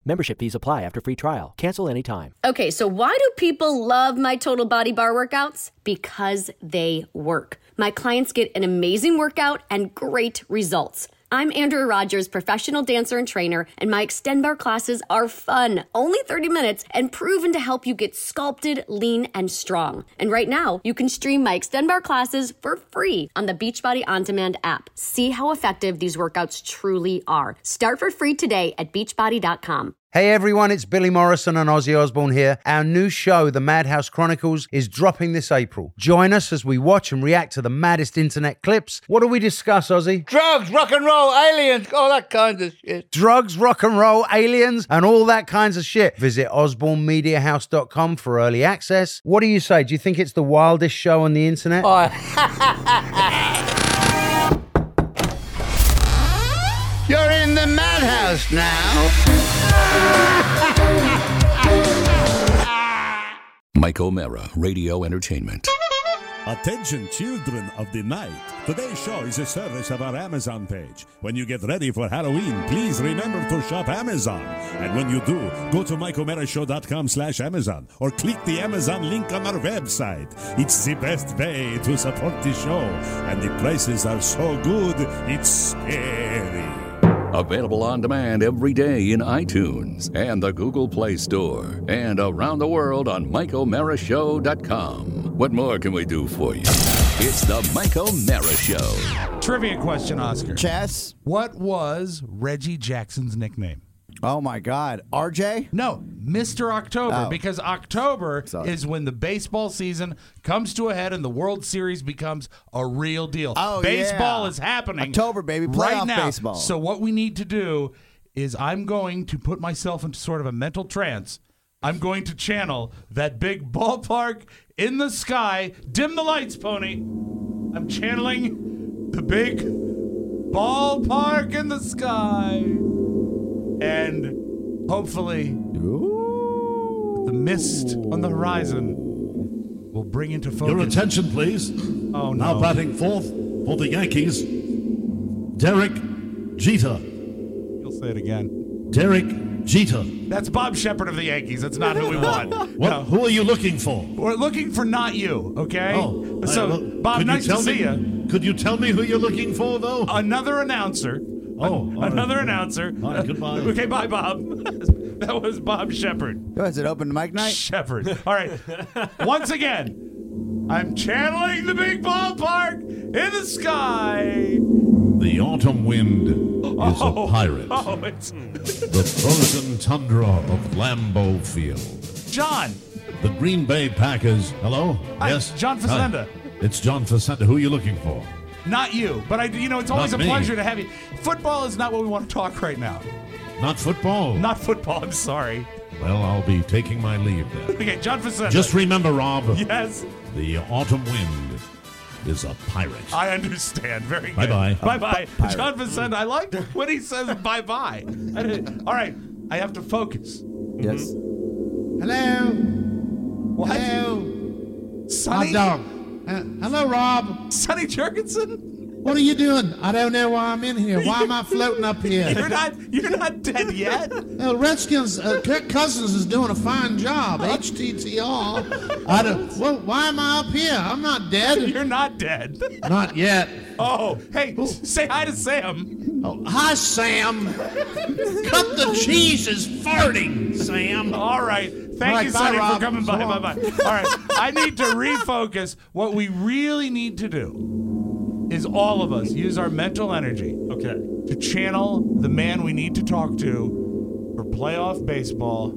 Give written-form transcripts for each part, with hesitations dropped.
Membership fees apply after free trial. Cancel anytime. Okay, so why do people love my Total Body Bar workouts? Because they work. My clients get an amazing workout and great results. I'm Andrea Rogers, professional dancer and trainer, and my Extend Bar classes are fun, only 30 minutes, and proven to help you get sculpted, lean, and strong. And right now, you can stream my Extend Bar classes for free on the Beachbody On Demand app. See how effective these workouts truly are. Start for free today at beachbody.com. Hey everyone, it's Billy Morrison and Ozzy Osbourne here. Our new show, The Madhouse Chronicles, is dropping this April. Join us as we watch and react to the maddest internet clips. What do we discuss, Ozzy? Drugs, rock and roll, aliens, all that kind of shit. Drugs, rock and roll, aliens, and all that kinds of shit. Visit osbornemediahouse.com for early access. What do you say? Do you think it's the wildest show on the internet? You're in the madhouse now. Mike O'Mara, Radio Entertainment. Attention children of the night. Today's show is a service of our Amazon page. When you get ready for Halloween, please remember to shop Amazon. And when you do, go to MikeO'MaraShow.com/Amazon or click the Amazon link on our website. It's the best way to support the show. And the prices are so good, it's scary. Available on demand every day in iTunes and the Google Play Store and around the world on MikeO'MaraShow.com. What more can we do for you? It's the Mike O'Mara Show. Trivia question, Oscar. Chess. What was Reggie Jackson's nickname? Oh, my God. RJ? No, Mr. October, Oh. because October is when the baseball season comes to a head and the World Series becomes a real deal. Oh, baseball is happening. October, baby. Playoff right now. baseball. So what we need to do is I'm going to put myself into sort of a mental trance. I'm going to channel that big ballpark in the sky. Dim the lights, Pony. I'm channeling the big ballpark in the sky. And hopefully, the mist on the horizon will bring into focus. Your attention, please. Oh, no. Now batting fourth for the Yankees, Derek Jeter. You'll say it again. Derek Jeter. That's Bob Shepard of the Yankees. That's not who we want. What? No. Who are you looking for? We're looking for not you, okay? Oh. So, Bob, nice to see you. Could you tell me who you're looking for, though? Another announcer. Another announcer. All right, goodbye. Okay, bye, Bob. That was Bob Shepard. Oh, is it open mic night? Shepard. All right. Once again, I'm channeling the big ballpark in the sky. The autumn wind is a pirate. Oh, it's The frozen tundra of Lambeau Field. John. The Green Bay Packers. Hello? Hi, Yes? John Facenda. Hi. It's John Facenda. Who are you looking for? Not you, but it's always Not a me. pleasure to have you. Football is not what we want to talk right now. Not football. Not football, I'm sorry. Well, I'll be taking my leave then. Okay, John Facenda. Just remember, Rob. Yes. The autumn wind is a pirate. I understand. Very good. Bye-bye. Bye-bye. John Facenda, I like when he says bye-bye. All right, I have to focus. Yes. Hello. What? Hello. Sonny? Hot dog. Hello, Rob. Sonny Jurgensen? What are you doing? I don't know why I'm in here. Why am I floating up here? You're not dead yet. Well, Redskins, Kirk Cousins is doing a fine job. HTTR. Well, why am I up here? I'm not dead. You're not dead. Not yet. Oh, hey, say hi to Sam. Oh, hi, Sam. Cut the cheese is farting, Sam. All right. Thank you, Sonny, for coming by. Bye-bye. All right. I need to refocus. What we really need to do is all of us use our mental energy to channel the man we need to talk to for playoff baseball.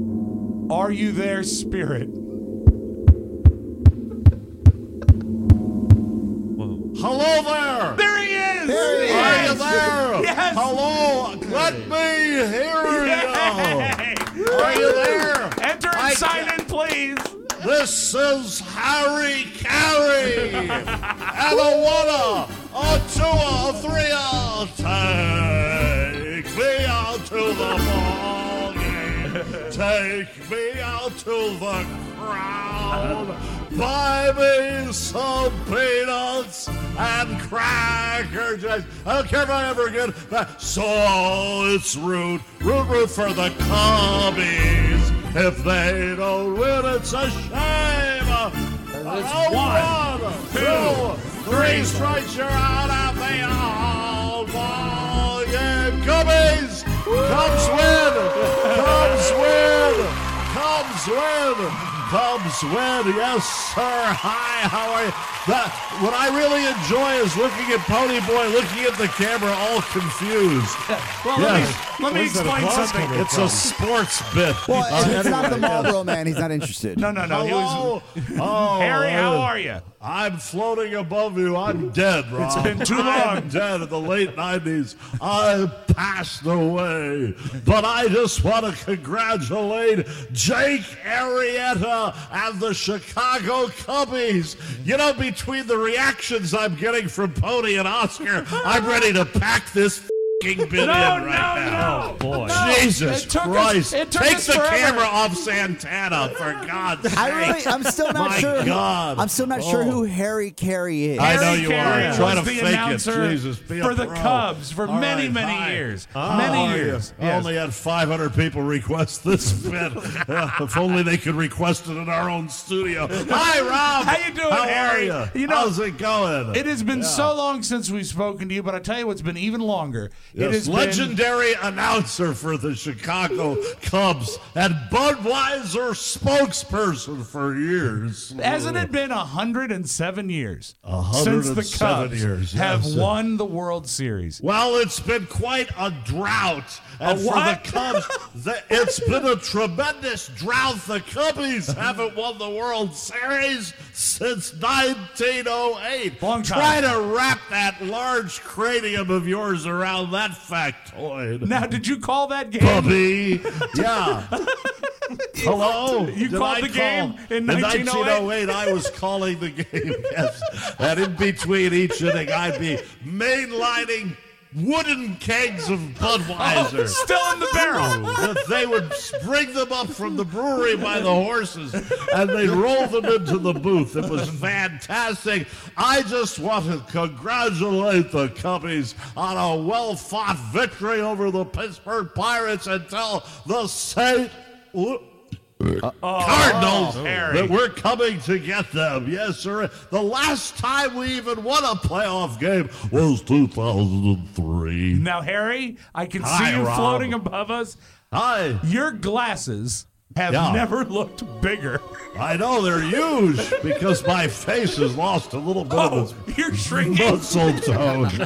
Are you there, Spirit? Hello there! There he is! Are you there? Yes! Hello! Let me hear you! Are you there? Enter and sign in, please. This is Harry Carey! And a 1, a 2, a 3, take me out to the ball game. Take me out to the crown. Buy me some peanuts and Cracker Jacks. I don't care if I ever get that. So it's root for the Cubbies. If they don't win, it's a shame. One, two, three strikes, you're out of the all-ball game. Cubbies! Cubs win! Cubs win! Cubs win! Yes, sir. Hi, how are you? What I really enjoy is looking at Pony Boy, looking at the camera, all confused. Well, let me explain something. It's a sports bit. Well, it's not the Marlboro Man. He's not interested. No. Hello? Harry, how are you? I'm floating above you. I'm dead, Rob. It's been too long. I'm dead in the late 90s. I passed away. But I just want to congratulate Jake Arrieta and the Chicago Cubbies. You know, between the reactions I'm getting from Pony and Oscar, I'm ready to pack this bit in right now. Oh, boy. Jesus Christ. It took Take us the forever. camera off Santana, for God's sake. I'm still not My sure. God. I'm still not sure who Harry Carey is. I know Harry you Carey are. Trying to was the fake it. announcer Jesus, be a for the pro. Cubs for All many right, hi. years. Many years. I only had 500 people request this bit. If only they could request it in our own studio. Hi, Rob. How you doing, Harry? Are you? You know, how's it going? It has been so long since we've spoken to you, but I tell you what's been even longer. Yes, It has legendary announcer for the Chicago Cubs and Budweiser spokesperson for years. Hasn't it been 107 years since the 107 Cubs years, have yes. won the World Series? Well, it's been quite a drought. And for what? the Cubs, it's been a tremendous drought. The Cubbies haven't won the World Series since 1908. Long time. Try to wrap that large cranium of yours around that factoid. Now, did you call that game? Bubby. Yeah. Hello? You Did called I the game call? in 1908? 1908, I was calling the game, yes. And in between each inning, I'd be mainlining wooden kegs of Budweiser. Still in the barrel. That they would bring them up from the brewery by the horses, and they'd roll them into the booth. It was fantastic. I just want to congratulate the Cubbies on a well-fought victory over the Pittsburgh Pirates and tell the St. Cardinals that we're coming to get them. Yes, sir. The last time we even won a playoff game was 2003. Now, Harry, I can Hi, see you Rob. floating above us. Hi. Your glasses have never looked bigger. I know they're huge because my face has lost a little bit of its You're shrinking. muscle tone. As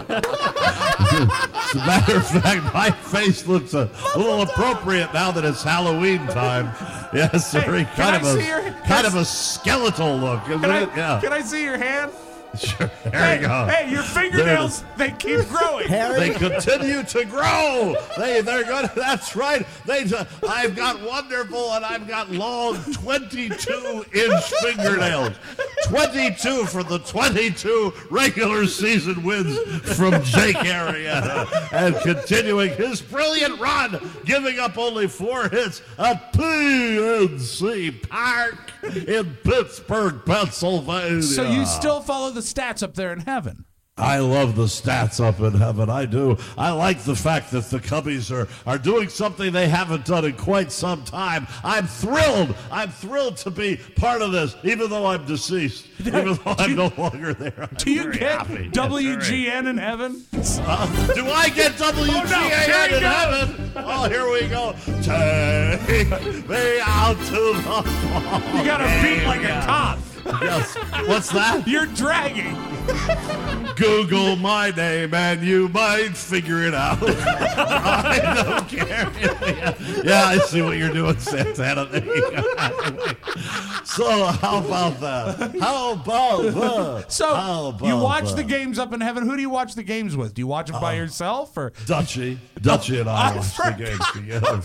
a matter of fact, my face looks a little appropriate now that it's Halloween time. Yes, sir. Hey, kind of a skeletal look, isn't it? Yeah. Can I see your hand? Sure. There you go. Hey, your fingernails, they keep growing. They continue to grow. They're good. That's right. I've got wonderful and I've got long 22-inch fingernails. 22 for the 22 regular season wins from Jake Arrieta, and continuing his brilliant run, giving up only 4 hits at PNC Park in Pittsburgh, Pennsylvania. So you still follow the stats up there in heaven? I love the stats up in heaven. I do. I like the fact that the Cubbies are doing something they haven't done in quite some time. I'm thrilled. I'm thrilled to be part of this, even though I'm deceased, even though I'm no longer there. Do you get WGN in heaven? Do I get WGN in heaven? Oh, here we go. Take me out to the ball. You got to beat like a cop. Yes. What's that? You're dragging. Google my name and you might figure it out. I don't care. Yeah, I see what you're doing, Santana. There you go. So how about that? How about that? So you watch the games up in heaven. Who do you watch the games with? Do you watch them by yourself or Dutchie and I watch the games together.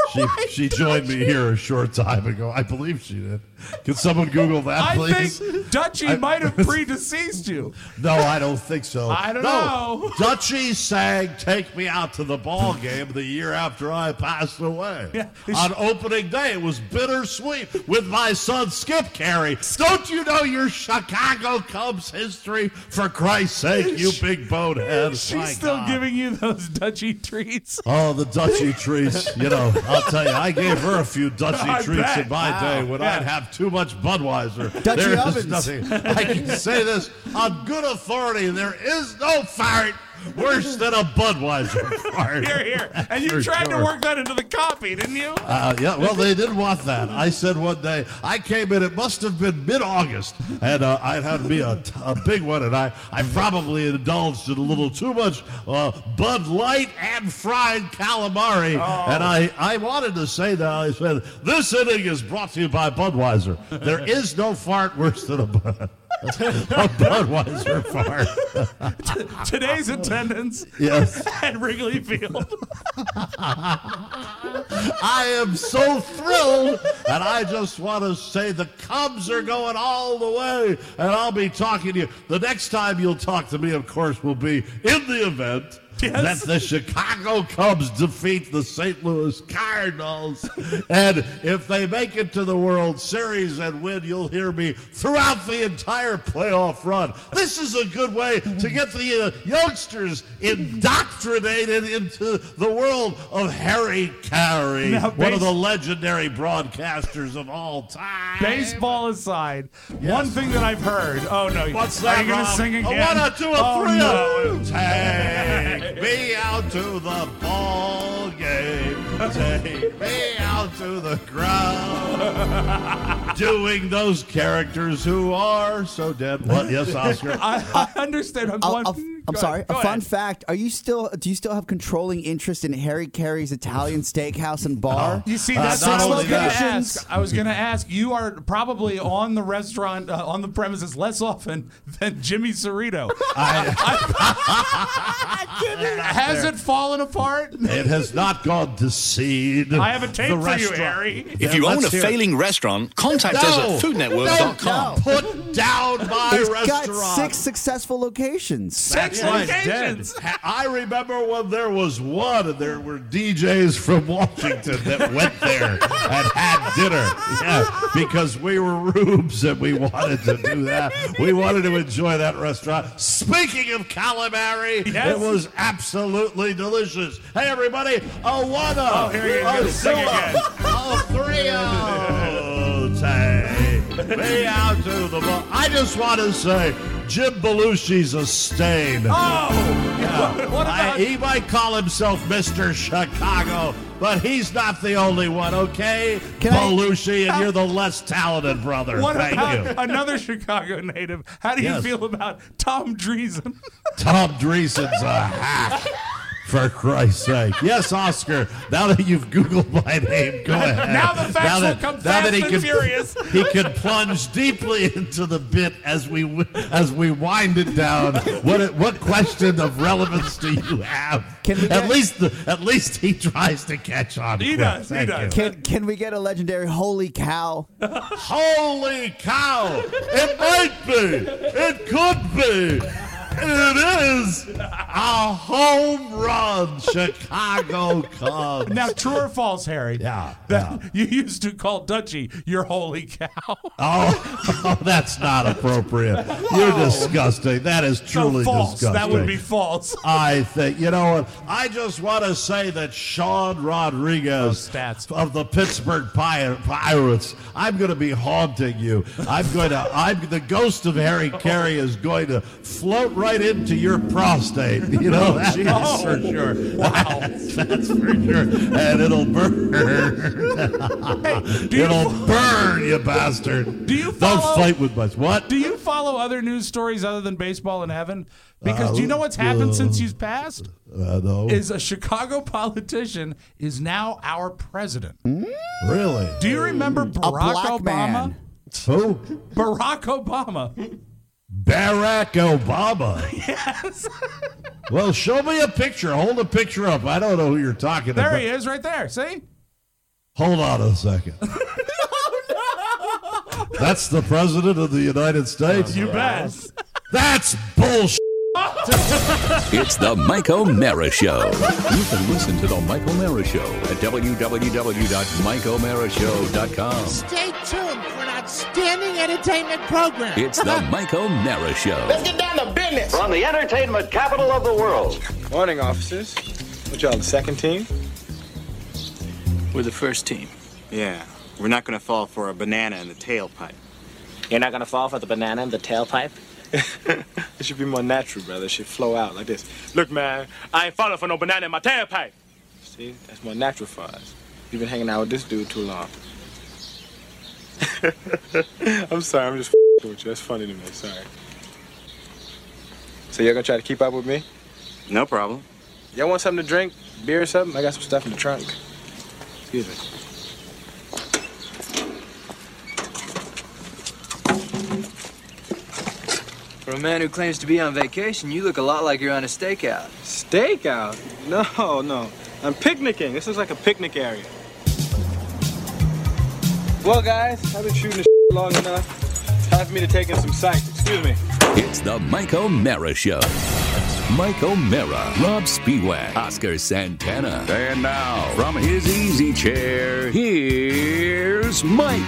She joined me here a short time ago. I believe she did. Can someone Google that, please? Dutchie might have predeceased you. No, I don't think so. I don't know. Dutchie sang "Take Me Out to the Ball Game" the year after I passed away. Yeah. On opening day, it was bittersweet with my son Skip Carey. Don't you know your Chicago Cubs history? For Christ's sake, you big bonehead. She's My still God. giving you those Dutchie treats. Oh, the Dutchie treats. You know, I'll tell you, I gave her a few Dutchie I treats bet. in my day when Yeah. I'd have too much Budweiser. Dutchie There is ovens. nothing. I can say this on good authority. There is no fart worse than a Budweiser fart. Here. And you For tried sure. to work that into the copy, didn't you? Yeah, well, they didn't want that. I said one day, I came in, it must have been mid-August, and I'd had me a big one, and I probably indulged in a little too much Bud Light and fried calamari, and I wanted to say that. I said, this inning is brought to you by Budweiser. There is no fart worse than a Budweiser fart. Today's attendance Yes. at Wrigley Field. I am so thrilled, and I just want to say the Cubs are going all the way, and I'll be talking to you. The next time you'll talk to me, of course, will be in the event that the Chicago Cubs defeat the St. Louis Cardinals. And if they make it to the World Series and win, you'll hear me throughout the entire playoff run. This is a good way to get the youngsters indoctrinated into the world of Harry Carey, Now, one of the legendary broadcasters of all time. Baseball aside, one thing that I've heard. Oh, no. What's Are that, you going to Rob? sing again? A 1, a 2, a 3, oh, no. Take me out to the ball game. Take me out to the ground. Doing those characters who are so dead. What? Yes, Oscar? I understand. I'm Go sorry. ahead. A fun fact: do you still have controlling interest in Harry Carey's Italian steakhouse and bar? You see, that's what not I was only going to that. ask. I was going to ask. You are probably on the restaurant, on the premises less often than Jimmy Cerrito. Has it fallen apart? It has not gone to seed. I have a tape The for you, restaurant. Harry. If you Yeah, own a let's hear it. failing restaurant, contact us at foodnetwork.com. Put down my It's restaurant. got 6 successful locations. Six Right, locations. dead. I remember when there was one, and there were DJs from Washington that went there and had dinner. Yeah, because we were rubes and we wanted to do that. We wanted to enjoy that restaurant. Speaking of calamari, Yes. it was absolutely delicious. Hey, everybody, a 1, Oh, here you go. a Sing 2, again. a 3, take me out to the ball. I just want to say, Jim Belushi's a stain. Oh, what about He might call himself Mr. Chicago, but he's not the only one, okay? Can I- Belushi, and you're the less talented brother. what Thank about you. another Chicago native? How do you Yes. feel about Tom Dreesen? Tom Dreesen's a hack. For Christ's sake. Yes, Oscar, now that you've Googled my name, go ahead. Now the facts will come fast and furious. He can plunge deeply into the bit as we wind it down. What question of relevance do you have? Can we at get- least he tries to catch on. He quick. does, he Thank does. you. Can we get a legendary holy cow? Holy cow! It might be. It could be. It is a home run, Chicago Cubs. Now, true or false, Harry? Yeah, That you used to call Dutchie your holy cow. Oh, that's not appropriate. You're disgusting. That is truly No, false. disgusting. That would be false. I think, you know what? I just want to say that Sean Rodriguez stats. of the Pittsburgh Pirates, I'm going to be haunting you. The ghost of Harry Carey is going to float right into your prostate. You know, that's for sure. Wow. That's for sure. And it'll burn. It'll burn, you bastard. Do you Don't follow- fight with us. What? Do you follow other news stories other than baseball in heaven? Because do you know what's happened since he's passed? No. Is a Chicago politician is now our president. Really? Do you remember A Barack black Obama? man. Who? Barack Obama. Barack Obama. Yes. Well, show me a picture. Hold a picture up. I don't know who you're talking about. There he is, right there. See? Hold on a second. That's the President of the United States? You bet. That's bullshit. It's the Mike O'Mara Show. You can listen to the Mike O'Mara Show at www.mikeomarashow.com. Stay tuned for an outstanding entertainment program. It's the Mike O'Mara Show. Let's get down to business. From the entertainment capital of the world. Morning, officers. What y'all, the second team? We're the first team. Yeah. We're not going to fall for a banana in the tailpipe. You're not going to fall for the banana in the tailpipe? It should be more natural, brother. It should flow out like this. Look, man, I ain't falling for no banana in my tailpipe. See, that's more natural for us. You've been hanging out with this dude too long. I'm sorry, I'm just with you. That's funny to me, sorry. So you're gonna try to keep up with me? No problem. Y'all want something to drink? Beer or something? I got some stuff in the trunk. Excuse me. For a man who claims to be on vacation, you look a lot like you're on a stakeout. Stakeout? No. I'm picnicking. This is like a picnic area. Well, guys, I've been shooting this long enough. It's time for me to take in some sights. Excuse me. It's the Mike O'Mara Show. Mike O'Mara, Rob Spiewak, Oscar Santana. And now, from his easy chair, here's Mike.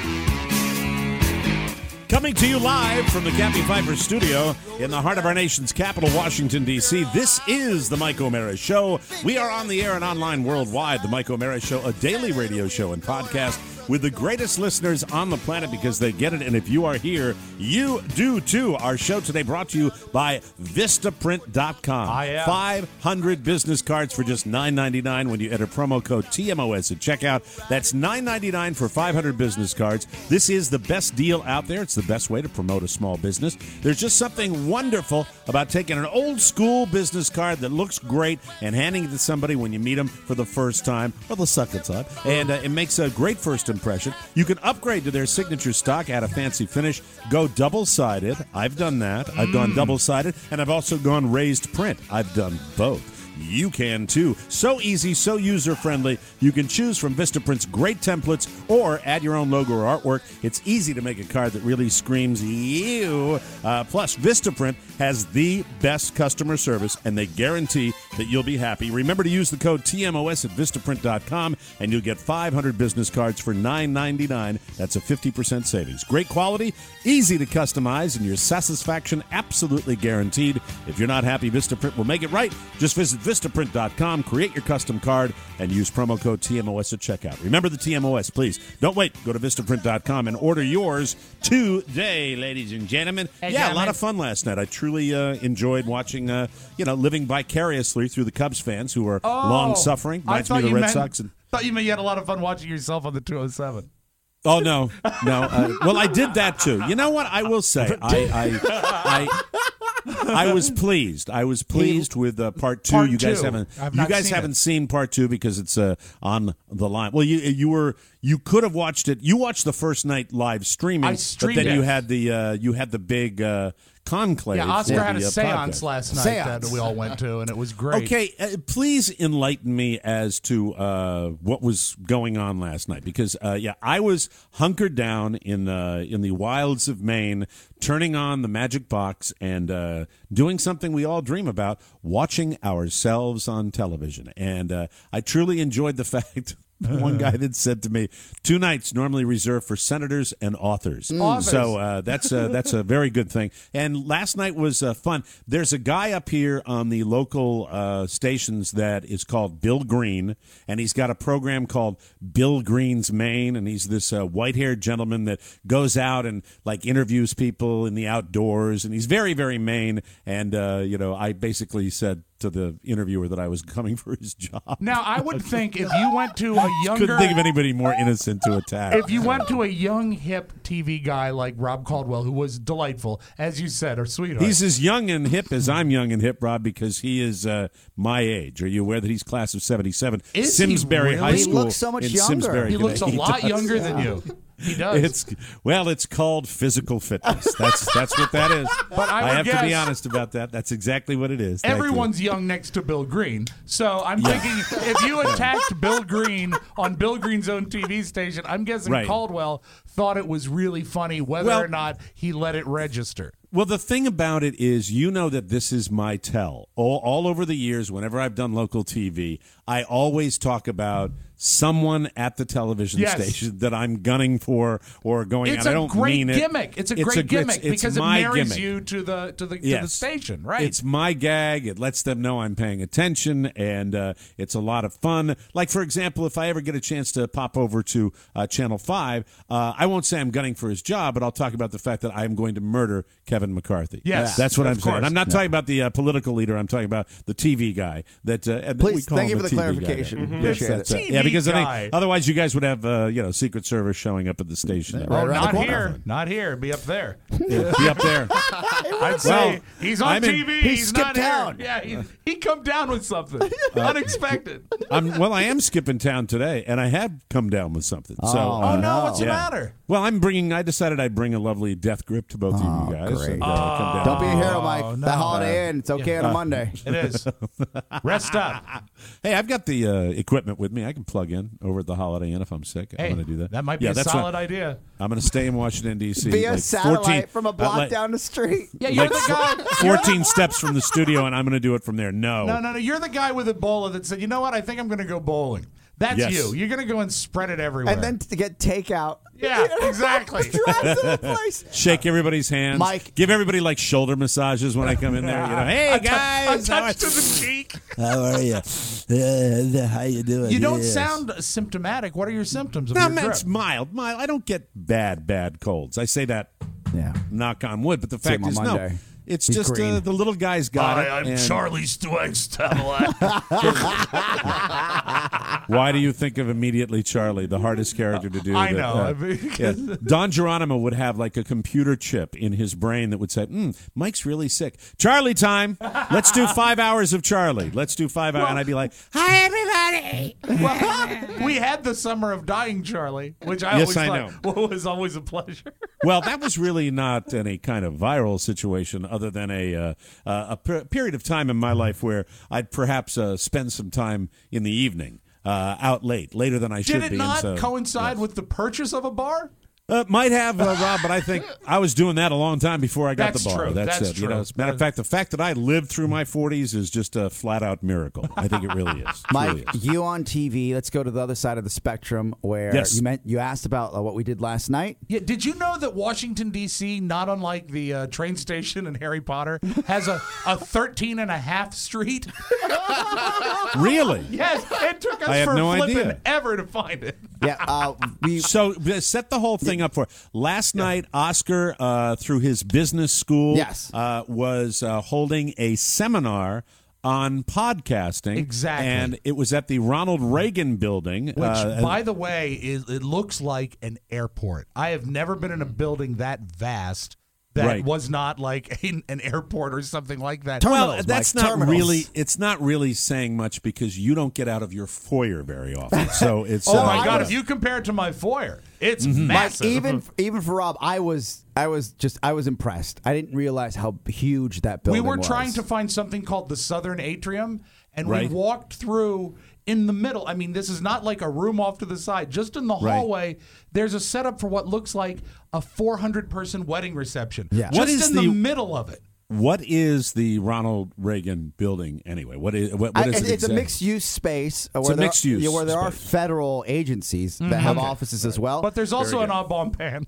Coming to you live from the Kathy Pfeiffer studio in the heart of our nation's capital, Washington, D.C. This is the Mike O'Mara Show. We are on the air and online worldwide. The Mike O'Mara Show, a daily radio show and podcast with the greatest listeners on the planet because they get it. And if you are here, you do too. Our show today brought to you by Vistaprint.com. 500 business cards for just $9.99 when you enter promo code TMOS at checkout. That's $9.99 for 500 business cards. This is the best deal out there. It's the best way to promote a small business. There's just something wonderful about taking an old school business card that looks great and handing it to somebody when you meet them for the first time or the second time. And it makes a great first impression. You can upgrade to their signature stock, add a fancy finish, go double-sided. I've done that. I've gone double-sided, and I've also gone raised print. I've done both. You can too. So easy, so user-friendly. You can choose from Vistaprint's great templates or add your own logo or artwork. It's easy to make a card that really screams you. Plus, Vistaprint has the best customer service, and they guarantee that you'll be happy. Remember to use the code TMOS at Vistaprint.com, and you'll get 500 business cards for $9.99. That's a 50% savings. Great quality, easy to customize, and your satisfaction absolutely guaranteed. If you're not happy, Vistaprint will make it right. Just visit Vistaprint.com, create your custom card, and use promo code TMOS at checkout. Remember the TMOS, please. Don't wait. Go to Vistaprint.com and order yours today, ladies and gentlemen. A lot of fun last night. I truly enjoyed watching, living vicariously through the Cubs fans who are long-suffering. Reminds me of the Red Sox. I thought you meant you had a lot of fun watching yourself on the 207. Oh, no. Well, I did that, too. You know what? I will say, I was pleased. I was pleased with part 2. Part you guys 2. haven't seen part 2 because it's on the line. Well, you could have watched it. You watched the first night live streaming, but then you had the big conclave. Yeah, Oscar had a seance last night that we all went to, and it was great. Okay, please enlighten me as to what was going on last night, because I was hunkered down in the wilds of Maine, turning on the magic box and doing something we all dream about, watching ourselves on television. And I truly enjoyed the fact. One guy that said to me, 2 nights normally reserved for senators and authors. So that's a very good thing. And last night was fun. There's a guy up here on the local stations that is called Bill Green, and he's got a program called Bill Green's Maine, and he's this white-haired gentleman that goes out and interviews people in the outdoors, and he's very, very Maine. And I basically said to the interviewer that I was coming for his job. Now, I would think if you went to a younger... Couldn't think of anybody more innocent to attack. If you went to a young, hip TV guy like Rob Caldwell, who was delightful, as you said, or sweetheart. He's as young and hip as I'm young and hip, Rob, because he is my age. Are you aware that he's class of 77? Is Simsbury he really? High School. He looks so much in younger. Simsbury, He looks a lot younger than you. He does. It's called physical fitness. That's what that is. But I have guess to be honest about that. That's exactly what it is. Thank you. everyone's young next to Bill Green. So I'm thinking if you attacked Bill Green on Bill Green's own TV station, I'm guessing Right. Caldwell thought it was really funny whether or not he let it register. Well, the thing about it is, you know that this is my tell. All over the years, whenever I've done local TV, I always talk about someone at the television station that I'm gunning for or going It's out. I a don't great mean it. gimmick. It's a great gimmick because it my marries gimmick. you to the Yes. station, right? It's my gag. It lets them know I'm paying attention, and it's a lot of fun. Like, for example, if I ever get a chance to pop over to Channel 5, I won't say I'm gunning for his job, but I'll talk about the fact that I'm going to murder Kevin McCarthy. Yes, that's what of I'm saying. course. I'm not talking about the political leader. I'm talking about the TV guy. That Please, we call thank you him for the the TV guy. clarification. Yes, Appreciate that's it. it. Yeah, because I guy. think otherwise you guys would have Secret Service showing up at the station. Oh, not here. Not here. Be up there. Yeah, be up there. I'd say he's on TV. he He's not skipped town. here. Yeah, he come down with something unexpected. I am skipping town today, and I have come down with something. So, Oh no, what's the matter? Well, I decided I'd bring a lovely death grip to both of you guys. great. And, come down. Don't be a hero, Mike. no. The Holiday Inn. It's okay on a Monday. It is. Rest up. Hey, I've got the equipment with me. I can plug in over at the Holiday Inn if I'm sick. Hey, I'm going to do that. That might be a that's solid what- idea. I'm going to stay in Washington, D.C. Via like satellite 14 from a block like- down the street. Yeah, you're like the guy. 14 steps from the studio, and I'm going to do it from there. No. No. You're the guy with Ebola that said, "You know what? I think I'm going to go bowling." That's Yes. you. You're going to go and spread it everywhere. And then to get takeout. yeah, exactly. Drive to the place. Shake everybody's hands. Mike. Give everybody like shoulder massages when I come in there. Hey, guys. A touch to the cheek. How are you? How you doing? You don't Yes. sound symptomatic. What are your symptoms of No, your man, grip? it's mild. I don't get bad colds. I say that, Yeah. knock on wood. But the See him fact on is, Monday. no. It's He's just green. the little guy's got it. I'm and Charlie Stewart. Why do you think of immediately Charlie, the hardest character to do? I know. Because- Don Geronimo would have like a computer chip in his brain that would say, Mike's really sick. Charlie time. Let's do 5 hours of Charlie. Let's do 5 hours. And I'd be like, hi, everybody. Well, we had the summer of dying, Charlie, which I Yes, always I thought was always a pleasure. Well, that was really not any kind of viral situation other than a period of time in my life where I'd perhaps spend some time in the evening out later than I should Did be. it not and so, coincide with the purchase of a bar? Might have, Rob, but I think I was doing that a long time before I got That's the bar. true. That's it. True. As a matter of fact, the fact that I lived through my 40s is just a flat-out miracle. I think it really is. Mike, Truly is. you on TV. Let's go to the other side of the spectrum where Yes. you asked about what we did last night. Yeah. Did you know that Washington, D.C., not unlike the train station in Harry Potter, has a 13.5 street? Really? Yes. It took us I have for no flipping idea. ever to find it. Yeah, So set the whole thing up for last night. Oscar, through his business school, Yes. was holding a seminar on podcasting. Exactly. And it was at the Ronald Reagan building. Which, by the way, it looks like an airport. I have never been in a building that vast that Right. was not like an airport or something like that. Terminals, that's Mike, not terminals. really. It's not really saying much because you don't get out of your foyer very often. So it's. Oh my God! If you compare it to my foyer, it's massive. even for Rob, I was impressed. I didn't realize how huge that we building were was. trying to find something called the Southern Atrium, and Right. we walked through in the middle. I mean, this is not like a room off to the side. Just in the Right. hallway, there's a setup for what looks like a 400-person wedding reception. Yeah. What Just is in the the- middle of it. What is the Ronald Reagan building anyway? What is it? It's a exactly? mixed-use space. It's a mixed-use where there are space. federal agencies that have offices as well. But there's also an oblong pan.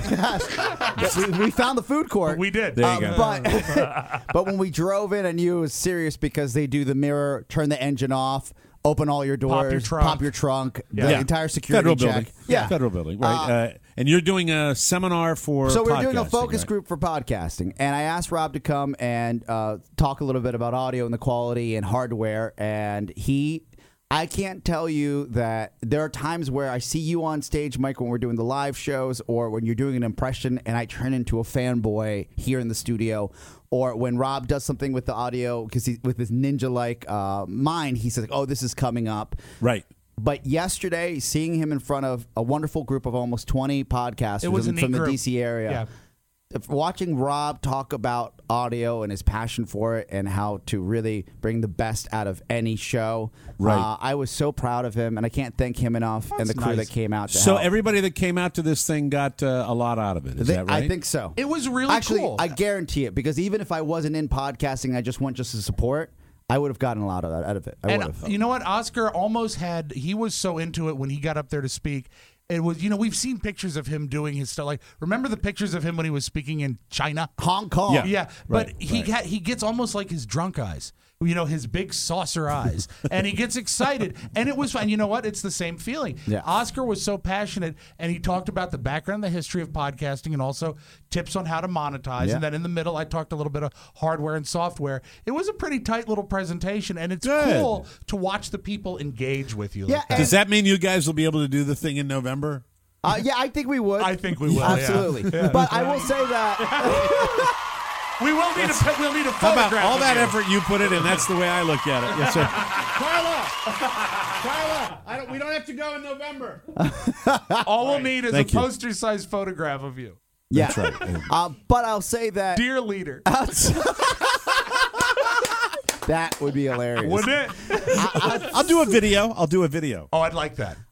we found the food court. We did. There you go. But when we drove in, I knew it was serious because they do the mirror, turn the engine off, open all your doors, Pop your trunk. the Yeah. entire security Federal check. building. Yeah. Federal building, right? And you're doing a seminar for So we're doing a podcasting, focus right? group for podcasting, and I asked Rob to come and talk a little bit about audio and the quality and hardware, and I can't tell you that there are times where I see you on stage, Mike, when we're doing the live shows or when you're doing an impression and I turn into a fanboy here in the studio, or when Rob does something with the audio because with his ninja-like mind, he says, oh, this is coming up. Right. But yesterday, seeing him in front of a wonderful group of almost 20 podcasters It was a neat from the group. DC area, watching Rob talk about audio and his passion for it and how to really bring the best out of any show, I was so proud of him, and I can't thank him enough and the crew that came out to So help. everybody that came out to this thing got a lot out of it. Is that right? I think so. It was really Actually, cool. I guarantee it, because even if I wasn't in podcasting, I just went just to support, I would have gotten a lot of that out of it. I would And have. you know what? Oscar almost had, he was so into it when he got up there to speak. It was, we've seen pictures of him doing his stuff. Like, remember the pictures of him when he was speaking in China? Hong Kong. Yeah. But he gets almost like his drunk eyes. His big saucer eyes. And he gets excited. And it was fun. You know what? It's the same feeling. Yeah. Oscar was so passionate, and he talked about the background, the history of podcasting, and also tips on how to monetize. Yeah. And then in the middle, I talked a little bit of hardware and software. It was a pretty tight little presentation, and it's cool to watch the people engage with you. Like that. Does that mean you guys will be able to do the thing in November? Yeah, I think we would. I think we will. Absolutely. Yeah. But I will say that. We'll need a photograph. How about all of that you. effort you put in? That's the way I look at it. Yes, sir. Carla, we don't have to go in November. All we'll need is Thank a you. poster-sized photograph of you. Yeah. That's right. But I'll say that. Dear leader. That would be hilarious. Wouldn't it? I'll do a video. I'll do a video. Oh, I'd like that.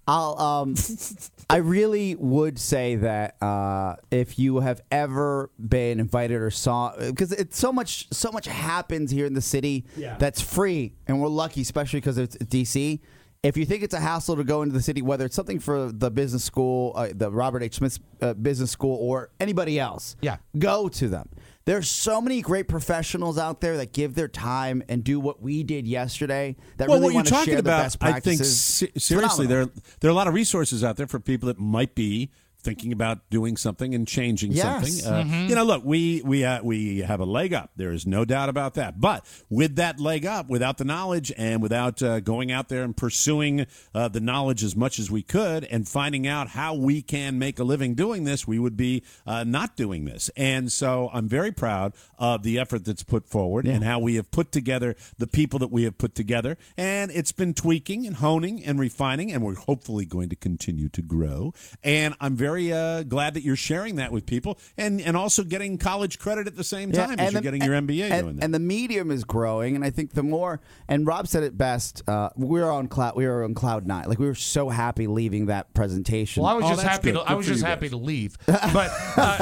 I really would say that if you have ever been invited or saw, because it's so much happens here in the city that's free, and we're lucky, especially because it's DC. If you think it's a hassle to go into the city, whether it's something for the business school, the Robert H. Smith business school, or anybody else, go to them. There's so many great professionals out there that give their time and do what we did yesterday. That Well, really what you're want to talking share the about, best I think, practices. seriously, Phenomenal. there are a lot of resources out there for people that might be thinking about doing something and changing Yes. something. Look, we have a leg up. There is no doubt about that. But with that leg up, without the knowledge and without going out there and pursuing the knowledge as much as we could and finding out how we can make a living doing this, we would be not doing this. And so I'm very proud of the effort that's put forward and how we have put together the people that we have put together. And it's been tweaking and honing and refining, and we're hopefully going to continue to grow. And I'm very glad that you're sharing that with people and also getting college credit at the same time as you're getting your MBA doing that. And the medium is growing, and I think the more, and Rob said it best, we were on cloud nine. Like, we were so happy leaving that presentation. Well, I was just happy. I was just happy to leave, but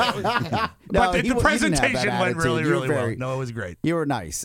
the presentation went really well. No, it was great. You were nice.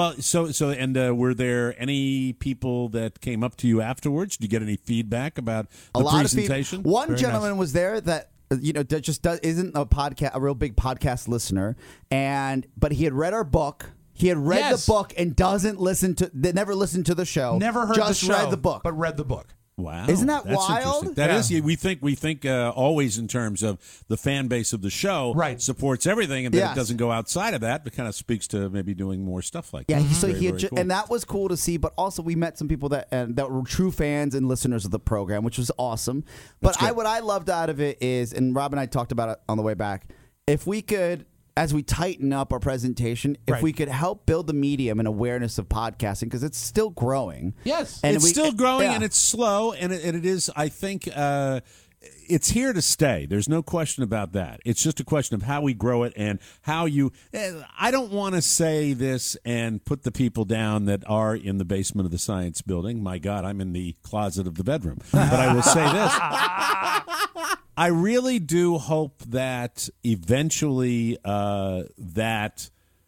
Were there any people that came up to you afterwards? Did you get any feedback about the presentation? One Very gentleman nice. was there that isn't a real big podcast listener, but he had read our book. He had read the book and never listened to the show. Never heard just the show, read the book, but read the book. Wow, isn't that that's wild? interesting. That is. We think always in terms of the fan base of the show, supports everything, and that it doesn't go outside of that. But kind of speaks to maybe doing more stuff like that. So Very, very cool. and that was cool to see. But also, we met some people that were true fans and listeners of the program, which was awesome. But what I loved out of it is, and Rob and I talked about it on the way back, if we could, as we tighten up our presentation, if we could help build the medium and awareness of podcasting, because it's still growing. Yes. And it's still growing, and it's slow, and it is, I think, it's here to stay. There's no question about that. It's just a question of how we grow it and how you... I don't want to say this and put the people down that are in the basement of the science building. My God, I'm in the closet of the bedroom. But I will say this. I really do hope that eventually that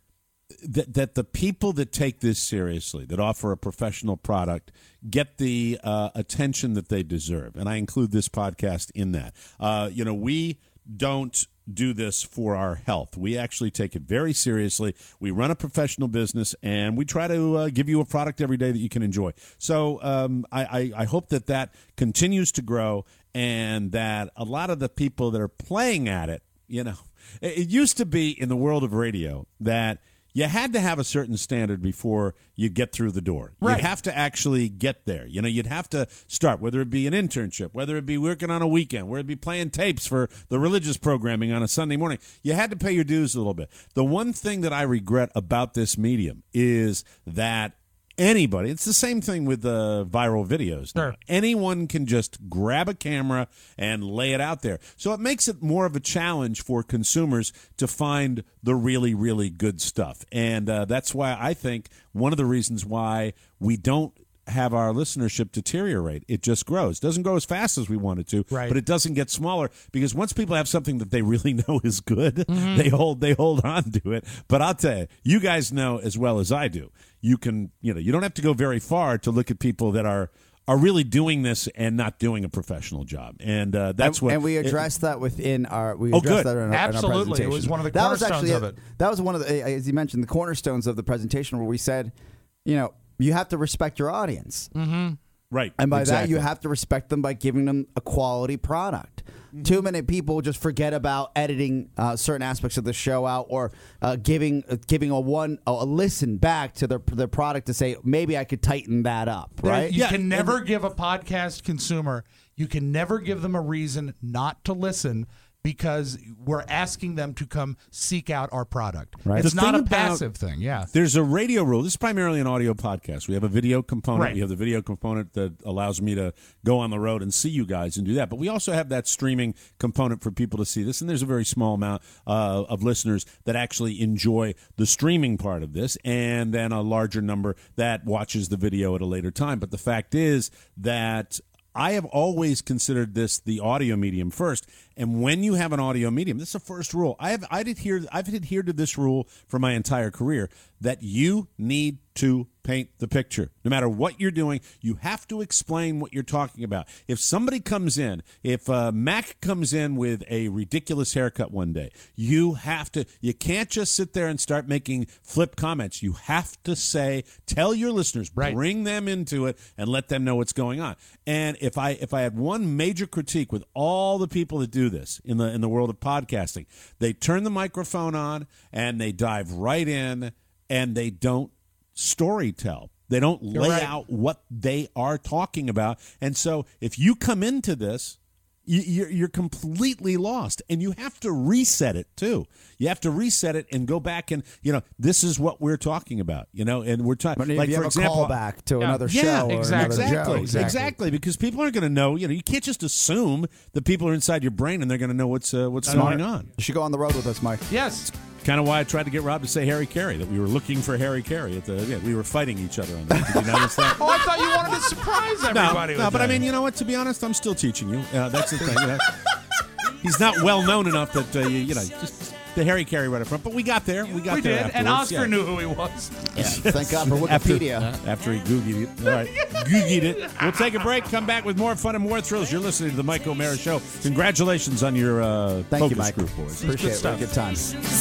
the people that take this seriously, that offer a professional product, get the attention that they deserve. And I include this podcast in that. We don't do this for our health. We actually take it very seriously. We run a professional business, and we try to give you a product every day that you can enjoy. So I hope that continues to grow, and that a lot of the people that are playing at it, it used to be in the world of radio that you had to have a certain standard before you get through the door. Right. You'd have to actually get there. You'd have to start, whether it be an internship, whether it be working on a weekend, whether it be playing tapes for the religious programming on a Sunday morning. You had to pay your dues a little bit. The one thing that I regret about this medium is that anybody, it's the same thing with viral videos. Now. Sure. Anyone can just grab a camera and lay it out there. So it makes it more of a challenge for consumers to find the really, really good stuff. And that's why I think one of the reasons why we don't have our listenership deteriorate. It just grows. Doesn't grow as fast as we want it to, right. But it doesn't get smaller because once people have something that they really know is good, they hold on to it. But I'll tell you guys know as well as I do. You can, you don't have to go very far to look at people that are really doing this and not doing a professional job, and that's what. And we addressed that within our. We good. that in our Absolutely, presentation. it was one of the cornerstones of it. That was one of the, as you mentioned, the cornerstones of the presentation where we said, you have to respect your audience. Mm-hmm. Right. And by exactly. that, you have to respect them by giving them a quality product. Mm-hmm. Too many people just forget about editing certain aspects of the show out, or giving a listen back to their product to say, maybe I could tighten that up, right? You can never give a podcast consumer, you can never give them a reason not to listen, because we're asking them to come seek out our product. Right. It's not a passive thing, yeah. There's a radio rule. This is primarily an audio podcast. We have a video component. Right. We have the video component that allows me to go on the road and see you guys and do that. But we also have that streaming component for people to see this. And there's a very small amount of listeners that actually enjoy the streaming part of this, and then a larger number that watches the video at a later time. But the fact is that I have always considered this the audio medium first, and when you have an audio medium, this is the first rule. I've adhered to this rule for my entire career, that you need to paint the picture. No matter what you're doing, you have to explain what you're talking about. If somebody comes in, if Mac comes in with a ridiculous haircut one day, you can't just sit there and start making flip comments. You have to tell your listeners, bring them into it and let them know what's going on. And if I had one major critique with all the people that do this in the world of podcasting, they turn the microphone on and they dive right in, and they don't story tell. They don't lay out what they are talking about. And so if you come into this, you're completely lost, and you have to reset it too. You have to reset it and go back and this is what we're talking about. And we're talking like, for example, callback to another show. Exactly, because people aren't going to know. You can't just assume that people are inside your brain and they're going to know what's going on. You should go on the road with us, Mike. Yes. Kind of why I tried to get Rob to say Harry Carey, that we were looking for Harry Carey. We were fighting each other on that. Did you notice that? Oh, I thought you wanted to surprise everybody. No, but I mean, you know what? To be honest, I'm still teaching you. That's the thing. He's not well known enough that just the Harry Carey right up front. But we got there. We did, and Oscar knew who he was. Yeah. Thank God for Wikipedia. After he Googled it. All right. Googled it. We'll take a break, come back with more fun and more thrills. You're listening to the Mike O'Mara Show. Congratulations on your focus group, boys. Appreciate it. Good time.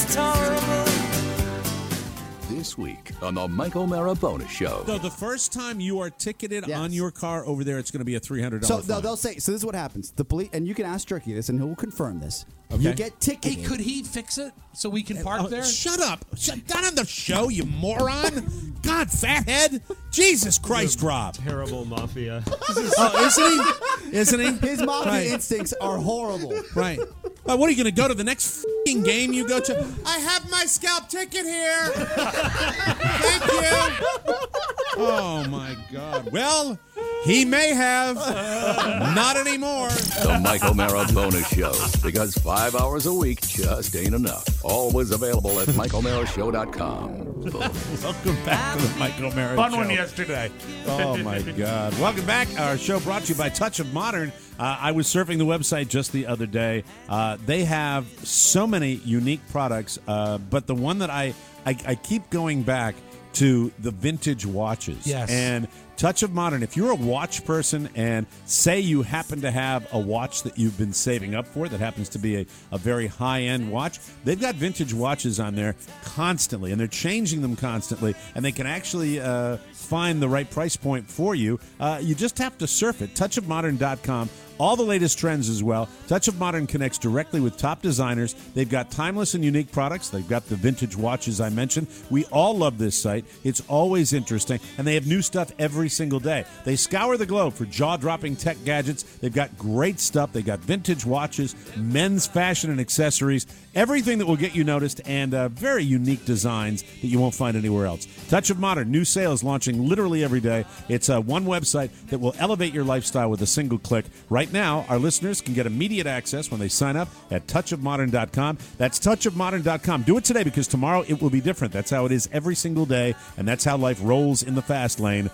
This week on the Mike O'Mara Bonus Show. So the first time you are ticketed on your car over there, it's going to be a $300 So fine. they'll say, so this is what happens. The police, and you can ask Jerky this, and he will confirm this. Okay. You get ticketed. Hey, could he fix it so we can park there? Shut up. Not on the show, you moron. God, fathead. Jesus Christ, Rob. Terrible mafia. Isn't he? His mafia instincts are horrible. Right. What are you going to go to the next f***ing game you go to? I have my scalp ticket here. Thank you. Oh, my God. Well, he may have. Not anymore. The Mike O'Mara Bonus Show. Because 5 hours a week just ain't enough. Always available at MikeO'MaraShow.com. Welcome back to the Mike O'Mara Show. Fun one yesterday. Oh, my God. Welcome back. Our show brought to you by Touch of Modern. I was surfing the website just the other day. They have so many unique products, but the one that I keep going back to the vintage watches. Yes. And Touch of Modern, if you're a watch person and say you happen to have a watch that you've been saving up for that happens to be a very high-end watch, they've got vintage watches on there constantly, and they're changing them constantly, and they can actually find the right price point for you. You just have to surf it, touchofmodern.com. all the latest trends as well. Touch of Modern connects directly with top designers. They've got timeless and unique products. They've got the vintage watches I mentioned. We all love this site. It's always interesting, and they have new stuff every single day. They scour the globe for jaw-dropping tech gadgets. They've got great stuff. They've got vintage watches, men's fashion and accessories, everything that will get you noticed, and very unique designs that you won't find anywhere else. Touch of Modern, new sales launching literally every day. It's one website that will elevate your lifestyle with a single click. Right now, our listeners can get immediate access when they sign up at touchofmodern.com. That's touchofmodern.com. Do it today because tomorrow it will be different. That's how it is every single day, and that's how life rolls in the fast lane.